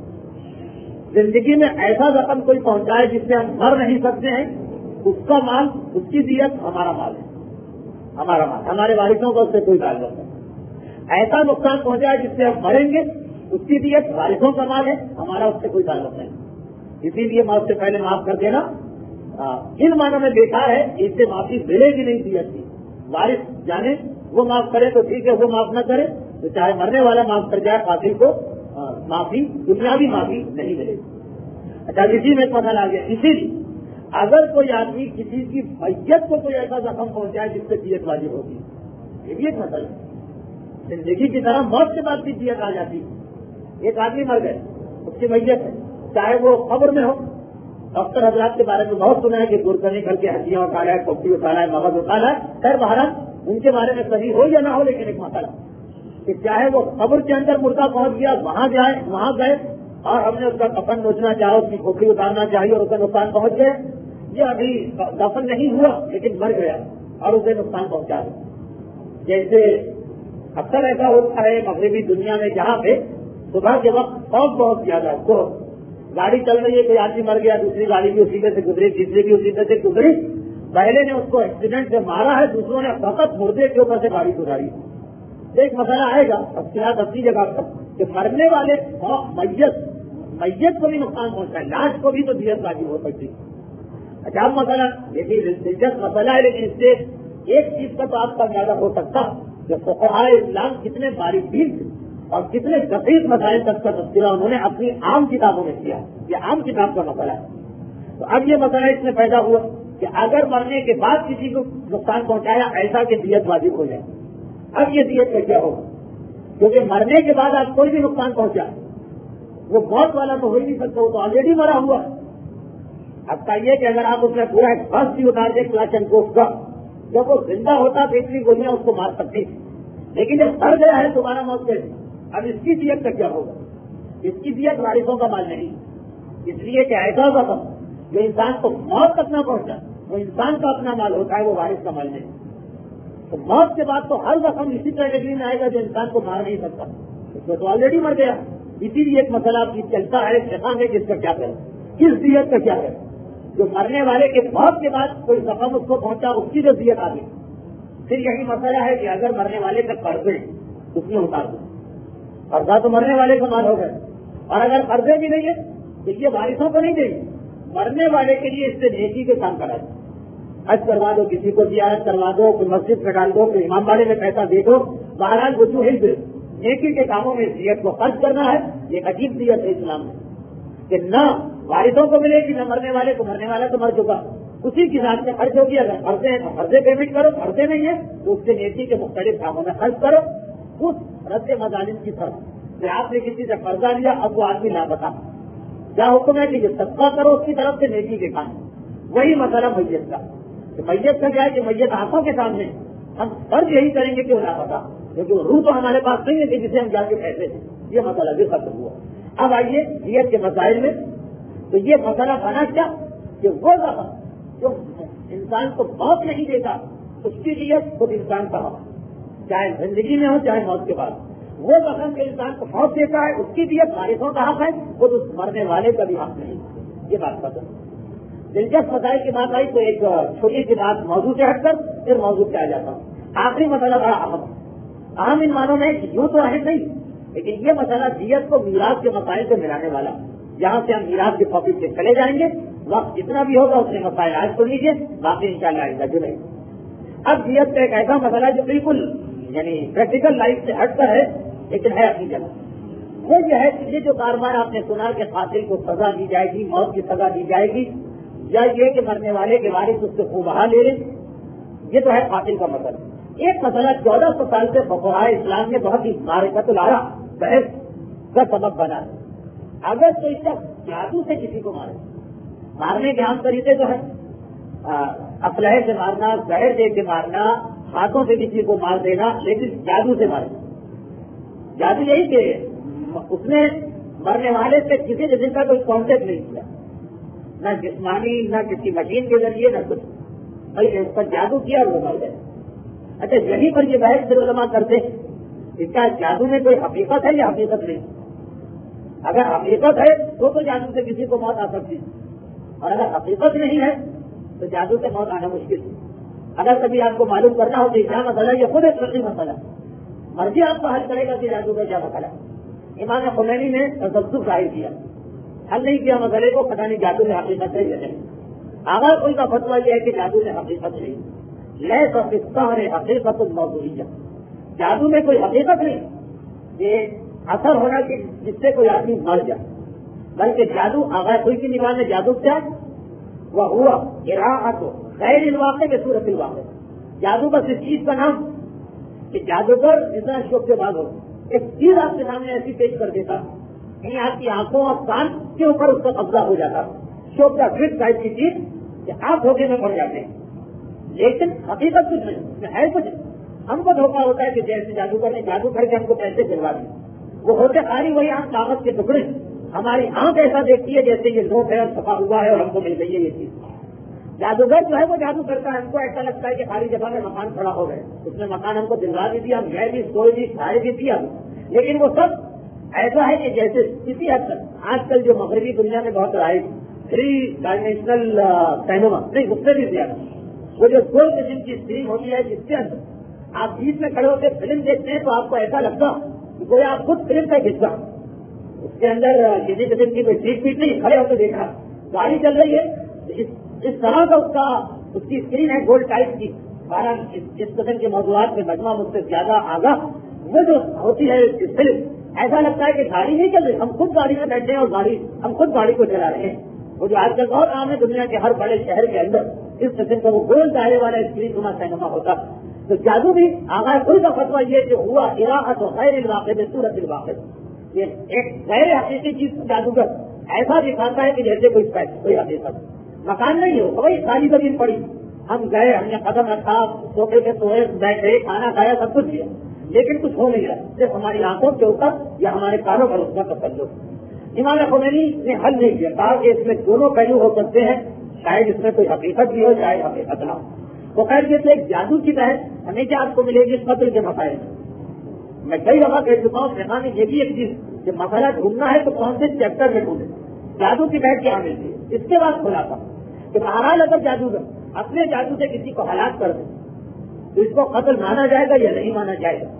زندگی میں ایسا رقم کوئی پہنچائے جس سے ہم مر نہیں سکتے ہیں، اس کا مال، اس کی دیت ہمارا مال ہے، ہمارا مال، ہمارے وارثوں کا اس سے کوئی تعلق نہیں. ایسا نقصان پہنچائے جس سے ہم مریں گے، اس کی دیت وارثوں کا مال ہے، ہمارا اس سے کوئی تعلق نہیں. اسی لیے موت سے پہلے معاف کر دینا ان معنوں میں بیکار ہے، اس سے معافی ملے گی نہیں دیت کی. وارث جانے وہ معاف کرے تو ٹھیک ہے، وہ معاف نہ کرے تو چاہے مرنے والا معاف کر جائے، قاتل کو معافی دنیاوی معافی نہیں ملے گی. اچھا اسی میں پتہ آ گیا. اسی لیے اگر کوئی آدمی کسی کی میت کو کوئی ایسا زخم پہنچائے جس سے دیت واجب ہوتی ہے، یہ بھی ایک مسئلہ ہے. زندگی کی طرح موت کے بعد بھی دیت آ جاتی ہے. ایک آدمی مر گئے، اس کی میت ہے، چاہے وہ قبر میں ہو. ڈاکٹر حضرات کے بارے میں بہت سنا ہے کہ گردے نکل کے ہڈیاں اٹھانا ہے، کپڑی اٹھانا ہے، مغز اٹھانا ہے. خیر بہرحال ان کے بارے میں صحیح ہو یا نہ ہو، لیکن ایک مسئلہ کہ چاہے وہ قبر کے اندر مردہ پہنچ گیا، وہاں جائے وہاں گئے اور ہم نے اس کا کفن نوچنا چاہا، اس کی کھوپڑی اتارنا چاہیے اور اسے نقصان پہنچ گئے، یہ ابھی دفن نہیں ہوا لیکن مر گیا اور اسے نقصان پہنچا دیا. جیسے اکثر ایسا ہوتا ہے مغربی دنیا میں جہاں پہ صبح کے وقت فوگ بہت زیادہ ہے، تو گاڑی چل رہی ہے، کوئی آدمی مر گیا، دوسری گاڑی بھی اسی سے گزری، تیسری بھی اسی سے گزری. پہلے نے اس کو ایکسیڈنٹ سے مارا ہے، دوسروں نے فقط مردے کے اوپر سے گاڑی گزاری. ایک مسئلہ آئے گا تفصیلات اپنی جگہ پر کہ مرنے والے میت میت کو بھی نقصان پہنچتا ہے، لاش کو بھی تو دیت واجب ہو سکتی. اچھا مسئلہ یہ بھی دلچسپ مسئلہ ہے، لیکن اس سے ایک چیز کا تو آپ کا اندازہ ہو سکتا کہ فقہاء اسلام کتنے باریک بین تھے اور کتنے دقیق مسائل تک کا تذکرہ انہوں نے اپنی عام کتابوں میں کیا. یہ عام کتاب کا مسئلہ ہے. تو اب یہ مسئلہ اس میں پیدا ہوا کہ اگر مرنے کے بعد کسی کو نقصان پہنچایا ایسا کہ دیت واجب ہو جائے. اب یہ دیت کا کیا ہوگا؟ کیونکہ مرنے کے بعد آپ کوئی بھی نقصان پہنچا، وہ موت والا تو ہو ہی نہیں سکتا، وہ تو آلریڈی مرا ہوا. اب کہیے کہ اگر آپ اس میں پورا بس بھی اتار دیں کلاش اینڈ کوف کا، جب وہ زندہ ہوتا تو اتنی گولیاں اس کو مار سکتی تھی، لیکن جب مر گیا ہے دوبارہ موت سے، اب اس کی دیت کا کیا ہوگا؟ اس کی دیت وارثوں کا مال نہیں. اس لیے کہ ایسا زخم جو انسان کو موت تک نہ پہنچا وہ انسان کا اپنا مال ہوتا ہے، وہ وارث کا مال نہیں. تو موت کے بعد تو ہر زخم اسی کیٹیگری میں آئے گا جو انسان کو مار نہیں سکتا، اس میں تو آلریڈی مر گیا. اسی لیے ایک مسئلہ آپ کی چلتا ہے جہاں ہے کہ اس کا کیا کریں، کس دیت کا کیا کریں. جو مرنے والے کے موت کے بعد کوئی زخم اس کو پہنچا اس کی جو دیت آ گئی. پھر یہی مسئلہ ہے کہ اگر مرنے والے کا قرضے اس میں اتار دو، قرضہ تو مرنے والے کا مال ہو گئے، اور اگر قرضے بھی نہیں ہے تو یہ وارثوں کو نہیں دیں گے، مرنے والے کے لیے اس سے نیکی کے کام کرا دو. حج کروا دو، کسی کو زیارت کروا دو، کوئی مسجد میں ڈال دو، کوئی امام باڑے میں پیسہ دے دو. بہرحال وہ جو ہے نیکی کے کاموں میں دیت کو خرچ کرنا ہے. یہ عجیب دیت ہے اسلام میں کہ نہ وارثوں کو ملے گی نہ مرنے والے کو، مرنے والا تو مر چکا، اسی کی ذات میں خرچ ہوگی. اگر قرضے ہیں تو قرضے پیمنٹ کرو، قرضے نہیں ہے تو اس سے نیکی کے مختلف کاموں میں خرچ کرو. اس رد مظالم کی طرف کہ آپ نے کسی سے قرضہ لیا، اب وہ آدمی لاپتا، کیا حکم ہے کہ یہ صدقہ کرو اس کی طرف سے نیکی کے کام. وہی مسئلہ میت کا، کہ میت کا کیا ہے کہ میت آنکھوں کے سامنے ہم فرض یہی کریں گے کہ وہ لاپتا، کیونکہ وہ روح تو ہمارے پاس نہیں ہے کہ جسے ہم جا کے پیسے دیں. یہ مسئلہ بھی ختم ہوا. اب آئیے دیت کے مسائل میں. تو یہ مسئلہ بنا کیا کہ وہ زخم جو انسان کو موت نہیں دیتا اس کی دیت خود انسان کا حق، چاہے زندگی میں ہو چاہے موت کے بعد. وہ زخم جو انسان کو موت دیتا ہے اس کی دیت وارثوں کا حق ہے، خود اس مرنے والے کا بھی حق نہیں. یہ بات پسند. دلچسپ مسائل کی بات آئی تو ایک چھوٹی سی بات موضوع سے ہٹ کر پھر موضوع پہ آ جاتا ہوں. آخری مسئلہ بڑا اہم اہم ان معنوں میں یوں تو اہم نہیں، لیکن یہ مسئلہ دیت کو میراث کے مسائل سے ملانے والا. یہاں سے ہم میراث کے ٹاپک سے چلے جائیں گے، وقت جتنا بھی ہوگا اتنے مسائل آج سن لیجیے، باقی ان شاء اللہ آئندہ جڑیں. اب دیت کا ایک ایسا مسئلہ جو بالکل یعنی پریکٹیکل لائف سے ہٹ کر ہے لیکن ہے اپنی جگہ. وہ یہ ہے کہ یہ جو کاروبار آپ نے سنا کہ قاتل کو سزا دی جائے گی، موت کی سزا دی جائے گی، یا یہ کہ مرنے والے کے وارث اس سے خوب بہا لے لیں، یہ تو ہے قاتل کا مسئلہ. ایک مسئلہ چودہ سو سال سے فقہاء اسلام نے بہت ہی معرفت العرا بحث کا سبب بنا. اگر کوئی شخص جادو سے کسی کو مارے، مارنے کے عام طریقے جو ہے اسلحے سے مارنا، زہر دے کے مارنا، ہاتھوں سے کسی کو مار دینا، لیکن جادو سے مارنا. جادو یہی کہ اس نے مرنے والے سے کسی قسم کا کوئی کانٹیکٹ نہیں کیا، نہ جسمانی نہ کسی مشین کے ذریعے نہ کچھ، بھائی اس پر جادو کیا وہ مر گئے. اچھا یہیں پر یہ بحث پھر علماء کرتے کہ کیا جادو میں کوئی حقیقت ہے یا حقیقت نہیں؟ اگر حقیقت ہے تو تو جادو سے کسی کو موت آ سکتی ہے، اور اگر حقیقت نہیں ہے تو جادو سے موت آنا مشکل ہے. اگر کبھی آپ کو معلوم کرنا ہو کہ کیا مسئلہ، یہ خود ایک فقہی مسئلہ مرضی آپ کو حل کرے گا کہ جادو کا کیا مسئلہ. امام خمینی نے تذکر ظاہر کیا حل نہیں کیا مسئلے کو، پتہ نہیں جادو میں حقیقت ہے یا نہیں. آغا کوئی کا فتویٰ یہ ہے کہ جادو میں حقیقت نہیں. لیس فی السحر حقیقت موضوعیہ، جادو میں کوئی حقیقت نہیں یہ اثر ہونا کہ جس سے کوئی آدمی مر جائے، بلکہ جادو آغا کوئی کی نگاہ میں جادو کیا وہ ہوا قراءۃ غیر الواقع بصورت الواقع. جادو بس اس چیز کا نام کہ جادوگر جتنا شوق کے بعد ہو ایک چیز آپ کے سامنے ایسی پیش کر دیتا کہیں آپ کی آنکھوں اور کان کے اوپر اس کا قبضہ ہو جاتا، شوق کا فٹ ٹائپ کی چیز کہ آپ دھوکے میں پڑ جاتے ہیں. لیکن حقیقت کچھ نہیں ہے. کچھ ہم کو دھوکہ ہوتا ہے کہ جیسے جادوگر نے جادو کر کے ہم کو پیسے دلوا دیے، وہ ہوتے خالی وہی آنکھ کاغذ کے ٹکڑے. ہماری آنکھ ایسا دیکھتی ہے جیسے یہ نوٹ ہے اور چھپا ہوا ہے اور ہم کو مل گئی ہے یہ چیز. جادوگر جو ہے وہ جادو کرتا ہے، ہم کو ایسا لگتا ہے کہ خالی جگہ میں مکان کھڑا ہو گئے، اس نے مکان ہم کو دلوا بھی دیا، ہم گئے بھی، سوئے بھی، کھائے بھی دیا، لیکن وہ سب ایسا ہے کہ جیسے کسی حد تک آج کل جو مغربی دنیا میں بہت رائج تھری ڈائمینشنل سینما نہیں، اس سے بھی زیادہ وہ جو دو قسم کی اسکرین ہوتی ہے جس کے اندر آپ بیچ میں کھڑے ہو کے فلم دیکھتے ہیں تو آپ کو ایسا لگتا کہ کوئی آپ خود فلم کا حصہ، اس کے اندر کسی قسم کی کوئی سیٹ پیٹ نہیں، کھڑے ہو کے دیکھا گاڑی چل رہی ہے، اس طرح کا اس کا اس کی اسکرین ہے گولڈ ٹائپ کی. بارہ اس قسم کے موضوعات میں مجمع مجھ سے زیادہ آگاہ وہ جو ہوتی ہے فلم، ایسا لگتا ہے کہ گاڑی نہیں چل رہی، ہم خود گاڑی میں بیٹھے ہیں اور گاڑی ہم خود گاڑی کو چلا رہے ہیں. وہ جو آج کل بہت عام ہے دنیا کے ہر بڑے شہر کے اندر اس قسم کا وہ گول دائرے والا اسکرین نما سینما ہوتا. تو جادو بھی آغاز کوئی کا فتویٰ یہ جو ہوا قراءۃ غیر الواقع بصورت الواقع، یہ ایک غیر حقیقی چیز کو جادوگر ایسا دکھاتا ہے کہ جیسے کوئی کوئی حقیقت. مکان نہیں ہو وہی خالی زمین پڑی، ہم گئے، ہم نے قدم رکھا، سوفے پہ سوئے، بیٹھے، کھانا کھایا، سب کچھ کیا، لیکن کچھ ہو نہیں رہا، صرف ہماری آنکھوں کے اوپر یا ہمارے کانوں پر اس کا تصور. امام خمینی نے حل نہیں کیا، کہا کہ اس میں دونوں پہلو ہو سکتے ہیں، شاید اس میں کوئی حقیقت بھی ہو، شاید حقیقت نہ ہو. وہ خیر یہ تو ایک جادو کی تحت ہمیشہ آپ کو ملے گی اس قتل کے مسائل. میں کئی دفعہ کہہ چکا ہوں سینا نے یہ بھی ایک چیز کہ مسئلہ ڈھونڈنا ہے تو کون سے چیپٹر میں ڈھونڈے. جادو کی بحث کیا ملتی ہے، اس کے بعد کھولا تھا کہ بہرحال اگر جادوگر اپنے جادو سے کسی کو ہلاک کر دے تو اس کو قتل مانا جائے گا یا نہیں مانا جائے گا.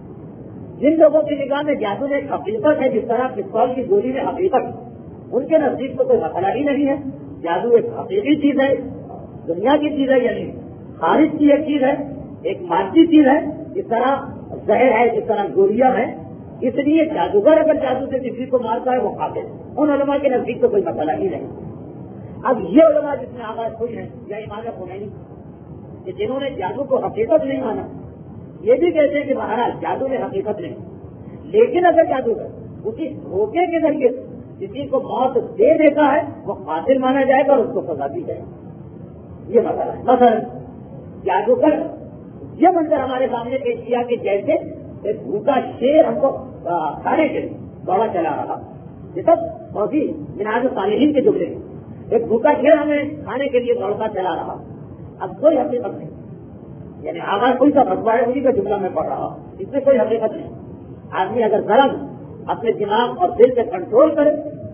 جن لوگوں کی نگاہ میں جادو میں ایک حقیقت ہے، جس طرح پستول کی گولی میں حقیقت، ان کے نزدیک تو کوئی مسئلہ ہی نہیں ہے. جادو ایک حقیقی چیز ہے، دنیا کی چیز ہے، یعنی خارج کی ایک چیز ہے، ایک مادی چیز ہے، جس طرح زہر ہے، جس طرح گولیاں ہیں. اس لیے جادوگر اگر جادو سے کسی کو مارتا ہے وہ قاتل. ان علماء کے نزدیک تو کوئی مسئلہ ہی نہیں. اب یہ علماء جس میں آواز ہوئی ہے یا امام خمینی کہ جنہوں نے جادو کو حقیقت نہیں مانا، یہ بھی کہتے ہیں کہ مہاراج جادو میں حقیقت نہیں، لیکن اگر جادوگر اسی دھوکے کے ذریعے کسی کو موت دے دیتا ہے وہ قاتل مانا جائے گا اور اس کو سزا دی جائے گی. یہ مسئلہ ہے. مثلا جادوگر یہ منظر ہمارے سامنے پیش کیا کہ جیسے ایک بھوکا شیر ہم کو کھانے کے لیے دوڑا چلا رہا. یہ سب بہت ہی مناج صالحین کے جملے ہیں. ایک بھوکا شیر ہمیں کھانے کے لیے دوڑتا چلا رہا. اب کوئی حقیقت نہیں، یعنی آواز کوئی سا فتویٰ ہے اسی کا جملہ میں پڑھ رہا، اس میں کوئی حقیقت نہیں. آدمی اگر ذرا اپنے دماغ اور دل پہ کنٹرول کرے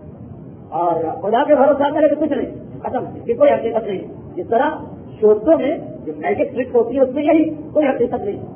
اور خدا کے بھروسہ کرے تو کچھ نہیں، ختم، اس کی کوئی حقیقت نہیں. جس طرح شوٹوں میں جو میجک ٹرک ہوتی ہے اس میں یہی کوئی حقیقت نہیں،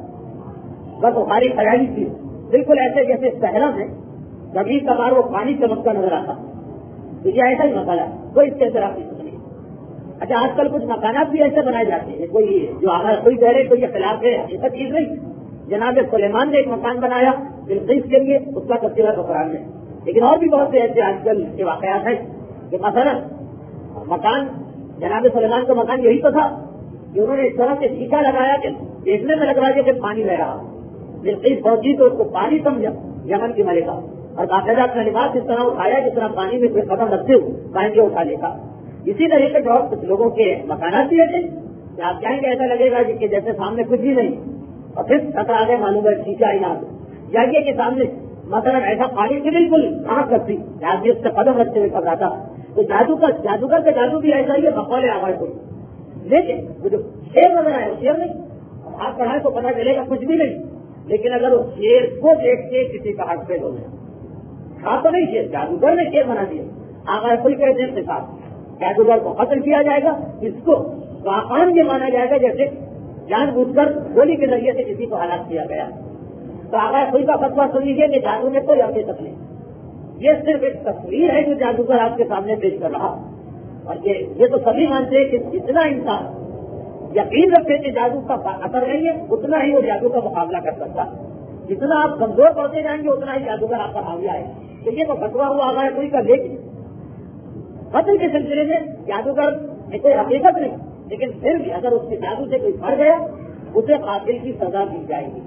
بس ہماری خیالی چیز. بالکل ایسے جیسے صحرا میں کبھی کبھار وہ پانی چمکتا نظر آتا، تو یہ ایسا ہی مسئلہ ہے، کوئی اس کے اندر حقیقت نہیں. اچھا آج کل کچھ مکانات بھی ایسے بنائے جاتے ہیں، کوئی جو آگاہ کوئی کہہ رہے کوئی خلاف ہے، حقیقت چیز نہیں. جناب سلیمان نے ایک مکان بنایا بلقیس کے لیے، اس کا تفصیلات قرآن میں. لیکن اور بھی بہت سے ایسے آج کل کے واقعات ہیں کہ مثلا مکان جناب سلیمان کا مکان یہی تو تھا کہ انہوں نے اس طرح سے شیشہ لگایا کہ دیکھنے میں لگ رہا ہے کہ پانی بہ رہا. بلقیس پہنچی تو اس کو پانی سمجھا یمن کی ملکہ، اور باقاعدہ اپنا لباس اس طرح اٹھایا جس طرح پانی میں کوئی قدم رکھتے ہوئے پانی کے اٹھا لیتا. اسی طریقے سے بہت کچھ لوگوں کے مکانات بھی ایسے کہ آپ جائیں گے ایسا لگے گا کہ جیسے سامنے کچھ بھی نہیں، اور پھر خطرہ آگے معلوم ہے شیشہ ہی نہ یا یہ کہ سامنے مثلا ایسا پانی سے بالکل آنکھ رکھتی آدمی اس سے قدم رکھتے ہوئے کر رہا. تو جادو کا جادوگر کا جادو بھی ایسا ہی ہے، بقول آواز کو. لیکن وہ جو شیر نظر آئے شیر نہیں، آپ پڑھائیں تو پتہ چلے گا کچھ بھی نہیں. لیکن اگر اس شیر کو دیکھ کے کسی کا ہاتھ فیل ہو گیا، کھا تو نہیں شیر، جادوگر نے شیر بنا دیا. آگا کوئی کہتے ہیں ساتھ جادوگر کو قتل کیا جائے گا، اس کو واقعان یہ مانا جائے گا جیسے جان بوجھ کر گولی کے ذریعے سے کسی کو ہلاک کیا گیا. تو آگا کوئی کا فتویٰ سن لیجیے کہ جادو میں کوئی حقیقت نہیں، یہ صرف ایک تصویر ہے جو جادوگر آپ کے سامنے پیش کر رہا، اور یہ یہ تو سبھی مانتے ہیں کہ جتنا انسان یقین رکھتے کہ جادو کا اثر نہیں ہے اتنا ہی وہ جادو کا مقابلہ کر سکتا ہے. جتنا آپ کمزور پڑتے جائیں گے اتنا ہی جادوگر آپ کا حاویہ ہے. تو یہ تو فتوا ہوا آگاہ کوئی کا لیکن قتل کے سلسلے میں جادوگر میں کوئی حقیقت نہیں، لیکن پھر بھی اگر اس کے جادو سے کوئی مر گیا اسے قاتل کی سزا دی جائے گی.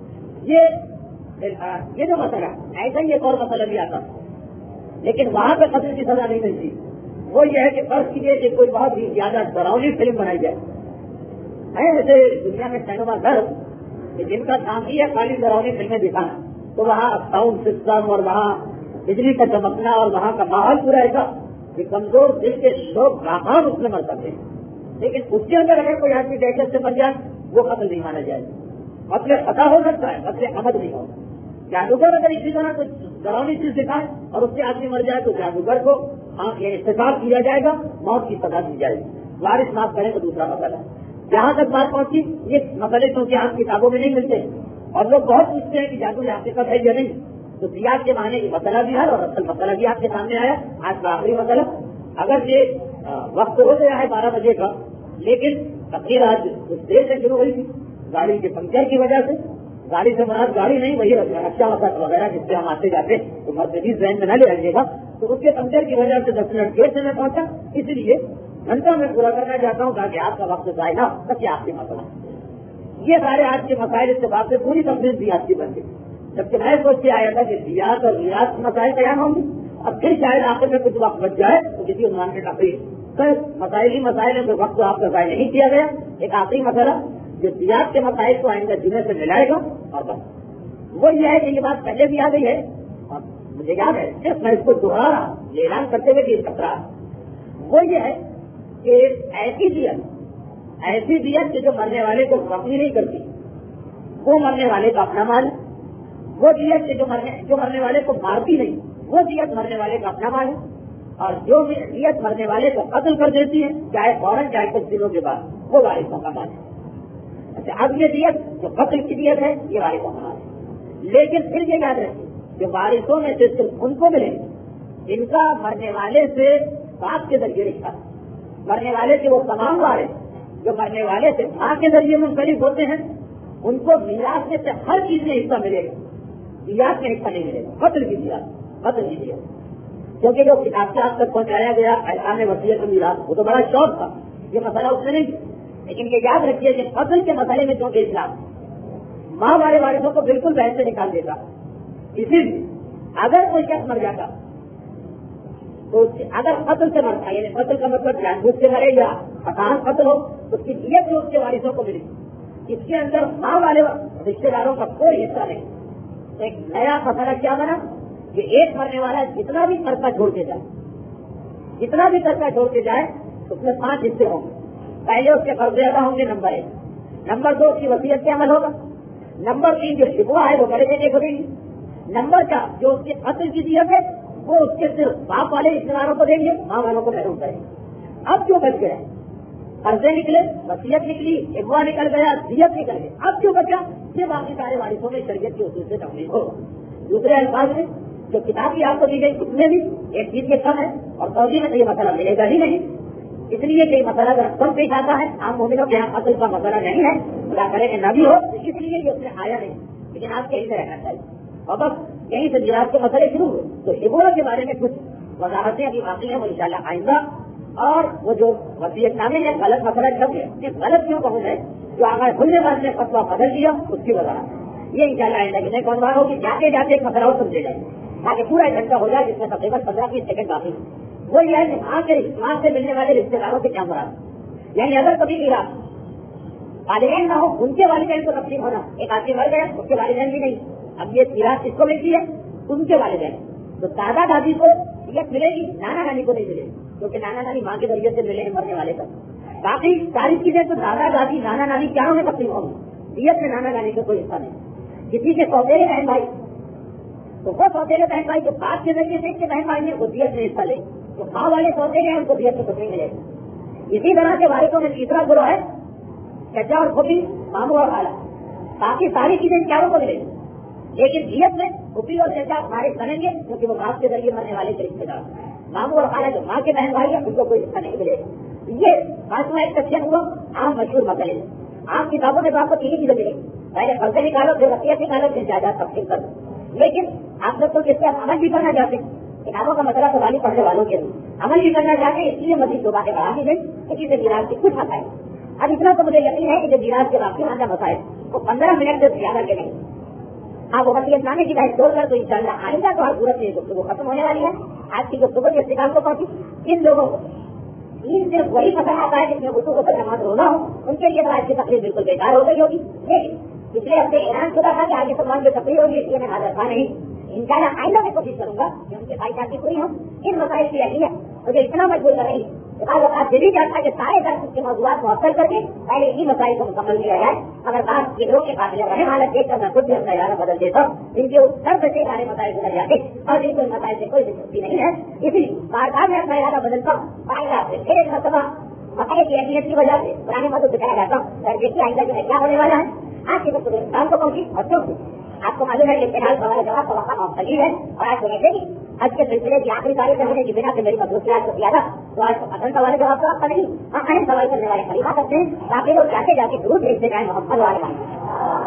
یہ یہ جو مسئلہ ایسا ہی ایک اور مسئلہ بھی آتا لیکن وہاں پہ قتل کی سزا نہیں ملتی. وہ یہ ہے کہ فرض کیجیے کہ کوئی بہت ہی زیادہ ڈراؤنی فلم بنائی جائے ہے، جیسے دنیا میں سینما گھر جن کا کام ہی ہے خالی ڈراؤنی فلمیں دکھانا، تو وہاں ساؤنڈ سسٹم اور وہاں بجلی کا چمکنا اور وہاں کا ماحول پورا ایسا کہ کمزور دل کے شوق ناکام اس میں مر سکتے ہیں. لیکن اس کے اندر اگر کوئی آدمی دہشت سے مر جائے وہ قتل نہیں مانا جائے. قتل خطا ہو سکتا ہے، قتل عمد نہیں ہوگا. جادوگر اگر اسی طرح کوئی ڈراؤنی چیز دکھائے اور اس سے آدمی مر جائے تو جادوگر کو احتساب کیا جائے گا، موت کی سزا دی جائے گی. وارث معاف کریں تو دوسرا مسئلہ ہے. جہاں تک بات پہنچی یہ مسئلے کیونکہ آپ کتابوں میں نہیں ملتے اور لوگ بہت پوچھتے ہیں کہ جادو میں حقیقت ہے یا نہیں، تو سیاق کے معنی یہ مسئلہ بھی ہے اور اصل مسئلہ بھی آپ کے سامنے آیا. آج کا آخری مسئلہ، اگر یہ وقت ہو گیا ہے بارہ بجے کا لیکن تقریر آج کچھ دیر سے شروع ہوئی تھی گاڑی کے پنکچر کی وجہ سے. گاڑی سے مراد گاڑی نہیں وہی رکشا وقت وغیرہ جس سے ہم آتے جاتے تو مرسیڈیز وین میں نہ لے آئیے گا، تو اس کے پنکچر کی وجہ سے دس منٹ دیر سے میں پہنچا، اس لیے گھنٹہ میں پورا کرنا چاہتا ہوں تاکہ آپ کا وقت ضائع نہ ہو. بس یہ آپ کے مسئلہ یہ سارے آج کے مسائل اتفاق سے پوری تفصیل دیات کی بن گئی. جبکہ میں سوچ کے آیا تھا کہ دیات اور ریاض کے مسائل قیام ہوں گے، اب پھر شاید آخر میں کچھ وقت بچ جائے تو کسی عنوان کے تقریر سر مسائل ہی مسائل ہیں تو وقت تو آپ کا ضائع نہیں کیا گیا. ایک آخری مسئلہ جو دیات کے مسائل کو آئندہ جمعے سے ملائے گا اور بس وہ یہ ہے کہ یہ بات پہلے بھی آ گئی ہے اور مجھے یاد ہے صرف میں اس کو دوہرا رہا یہ اعلان کرتے ہوئے کہ خطرہ وہ یہ ہے کہ ایسی دیت ایسی دیت کہ جو مرنے والے کو زخمی نہیں کرتی، وہ مرنے والے کا اپنا مال ہے. وہ دیت کہ جو مرنے جو مرنے والے کو مارتی نہیں، وہ دیت مرنے والے کا اپنا مال ہے. اور جو دیت مرنے والے کو قتل کر دیتی ہے چاہے فوراً چاہے کچھ دنوں کے بعد، وہ وارثوں کا مال ہے. اچھا اب یہ دیت جو قتل کی دیت ہے یہ وارثوں کا مال ہے. لیکن پھر یہ یاد رکھیے کہ وارثوں میں سے صرف ان کو ملے ان کا مرنے والے سے باپ کے ذریعے رشتہ، مرنے والے کے وہ تمام وارث جو مرنے والے سے ماں کے ذریعے منسلک ہوتے ہیں ان کو میراث میں سے ہر چیز میں حصہ ملے گا، دیات میں حصہ نہیں ملے گا. قتل کی دیات قتل کی دیات کیونکہ جو کتاب سے آپ تک پہنچایا گیا احکام وصیت میراث وہ تو بڑا شوق تھا، یہ مسئلہ اس میں نہیں. لیکن یہ یاد رکھیے کہ قتل کے مسئلے میں چونکہ اسلام ماں والے وارثوں کو بالکل بحث سے نکال دیتا، اسی لیے اگر کوئی شخص مر جاتا تو اگر قتل سے مرتا یعنی قتل کا مطلب جان بوجھ سے مرے یا اچانک قتل ہو تو اس کی دیت جو اس کے وارثوں کو ملی، اس کے اندر ماں والے رشتے داروں کا کوئی حصہ نہیں. ایک نیا مسئلہ کیا بنا کہ ایک مرنے والا جتنا بھی قرضہ چھوڑ کے جائے جتنا بھی قرضہ چھوڑ کے جائے اس میں پانچ حصے ہوں گے. پہلے اس کے قرضے ادا ہوں گے نمبر ایک، نمبر دو اس کی وصیت پہ عمل ہوگا، نمبر تین جو شکوہ ہے وہ بڑے بیٹے کو دیں گے، نمبر چار جو اس کے قتل کی دیت ہے وہ اس کے صرف باپ والے رشتے داروں کو دیں گے، ماں والوں کو محروم کریں گے. اب جو بچ گئے قرضے نکلے، وصیت نکلی، اغوا نکل گیا، دیت نکل گئی، اب جو بچا یہ باقی سارے وارثوں میں شریعت کے اصول سے تکلیف ہوگا. دوسرے الفاظ میں جو کتاب کی آپ کو دی گئی اس میں بھی ایک چیز کے کم ہے اور فوجی میں تو یہ مسئلہ ملے گا ہی نہیں، اس لیے کہ مسئلہ اگر کم پیش آتا ہے عام مومنوں کے یہاں قتل کا مسئلہ نہیں ہے، خدا کرے کہ نہ بھی ہو اس لیے یہ اس میں آیا نہیں. لیکن آپ کہیں سے رہنا چاہیے اور بس یہیں سے میراث کے مسئلے شروع ہوئے. تو شکوہ کے بارے میں کچھ وضاحتیں ابھی باقی ہیں وہ انشاءاللہ آئندہ. اور وہ جو وصیت نامے میں غلط مسئلہ جب ہے غلط کیوں کہوں ہے جو آگے کھلنے بعد میں فتویٰ بدل دیا اس کی وضاحت یہ انشاءاللہ آئندہ کی نہیں عنوان ہوگی. جاتے جاتے ایک مسئلہ اور سمجھے جائے تاکہ پورا ایک گھنٹہ ہو جائے جس میں تقریباً پندرہ بیس سیکنڈ باقی. وہ یہ ہے کہ ماں کے ماں سے ملنے والے رشتے داروں سے کیا مراد، یعنی اگر کبھی میراث والدین نہ ہو ان کے والدین کو تقسیم ہونا، ایک آدمی مر گیا اس کے والدین بھی نہیں، اب یہ میراث کس کو ملتی ہے ان کے والدین. تو دادا دادی کو دیت ملے گی، نانا نانی کو نہیں ملے گی کیونکہ نانا نانی ماں کے ذریعے سے ملے ہیں مرنے والے کا. باقی ساری چیزیں تو دادا دادی نانا نانی کیا ہوں گے تقسیم ہوں گی، دیت میں نانا نانی کا کوئی حصہ نہیں. کسی کے سوتےلے بہن بھائی تو وہ سوتےلے بہن بھائی جو باپ کے ذریعے سے بہن بھائی نے وہ دیت میں حصہ لے، تو ماں والے سوتےلے ہیں ان کو دیت میں کچھ نہیں ملے گا. اسی طرح کے وارثوں میں تیسرا گروہ ہے چچا اور پھوپھی، ماموں اور خالہ، باقی ساری چیزیں کیا کو ملے گی. لیکن دیت میں پھوپھی اور چچا خارج بنیں گے کیونکہ وہ باپ کے ذریعے مرنے والے کے رشتے دار. ماموں اور خالہ جو ماں کے بہن بھائی ہیں ان کو کوئی حصہ نہیں ملے گا. یہ خاتمہ ایکسپشن ہوا عام مشہور مسئلے. عام کتابوں میں تو آپ کو تین ہی چیزیں ملیں گی, پہلے فرض نکالو, پھر وصیت نکالو, پھر جائیداد تقسیم کر دو. لیکن آپ لوگ تو اس پہ عمل بھی کرنا چاہتے ہیں. کتابوں کا مسئلہ تو والی پڑھنے والوں کے لیے عمل بھی کرنا چاہتے ہیں, اس لیے مزید دو باتیں بڑھا دی گئی. کسی سے میراث کی کچھ مسائل. اب اتنا تو مجھے یقین ہے کہ جو میراث کے باقی والا مسائل وہ پندرہ منٹ سے زیادہ کے نہیں. آپ وہ وصیت نامے کی بحث چھوڑ کر تو انشاءاللہ آئندہ تو ہر صورت میں گفتگو ختم ہونے والی ہے. آج کی گفتگو کے استقام کو پہنچی. ان لوگوں کو ان سے وہی مسئلہ آتا ہے جس میں گفتگو پر نماز رونا ہو, ان کے لیے تو آج کی تقریر بالکل بیکار ہو گئی ہوگی. لیکن پچھلے ہفتے اعلان شدہ تھا کہ آگے سلمان کی تقریر ہوگی, اس لیے میں حاضر تھا نہیں. انشاءاللہ آئندہ میں کوشش کروں گا کہ ان کے خواہشات کی پوری ہوں. ان مسائل کی اہمیت مجھے اتنا مجبور کر رہی ہے بعض اوقات دلی چاہتا ہے کہ سارے درس کے موضوعات مؤثر کر کے پہلے انہیں مسائل کو مکمل کیا جائے. اگر بات چہروں کے قابل رہے حالت دیکھ کر میں خود بھی اپنا ارادہ بدل دیتا ہوں. ان کے درد سے سارے مسائل گزر جاتے اور ان کو ان مسائل سے کوئی دلچسپی نہیں ہے. اس لیے بار بار میں اپنا ارادہ بدلتا ہوں. آئندہ سے پھر ایک مرتبہ مسائل کی اہمیت کی وجہ سے پرانے مدد بتایا جاتا ہوں. سر دیکھیے آئندہ جو ہے کیا ہونے والا ہے. آج کی وقت انسان کو پہنچی اور کیوں آپ کو معلوم ہے کہ فی الحال سوال جواب کا وقت مختلف ہے. اور آج کو ویسے بھی آج کے سلسلے کی آخری تاریخ ہونے کی بنا سے میری مصروفیات کو کیا تھا, تو آج اصل سوال جواب کا نہیں. ہم اہم سوال کرنے والے خلیفہ کرتے ہیں تاکہ لوگ جاتے جا کے ضرور بھیجتے جائیں محمد والے.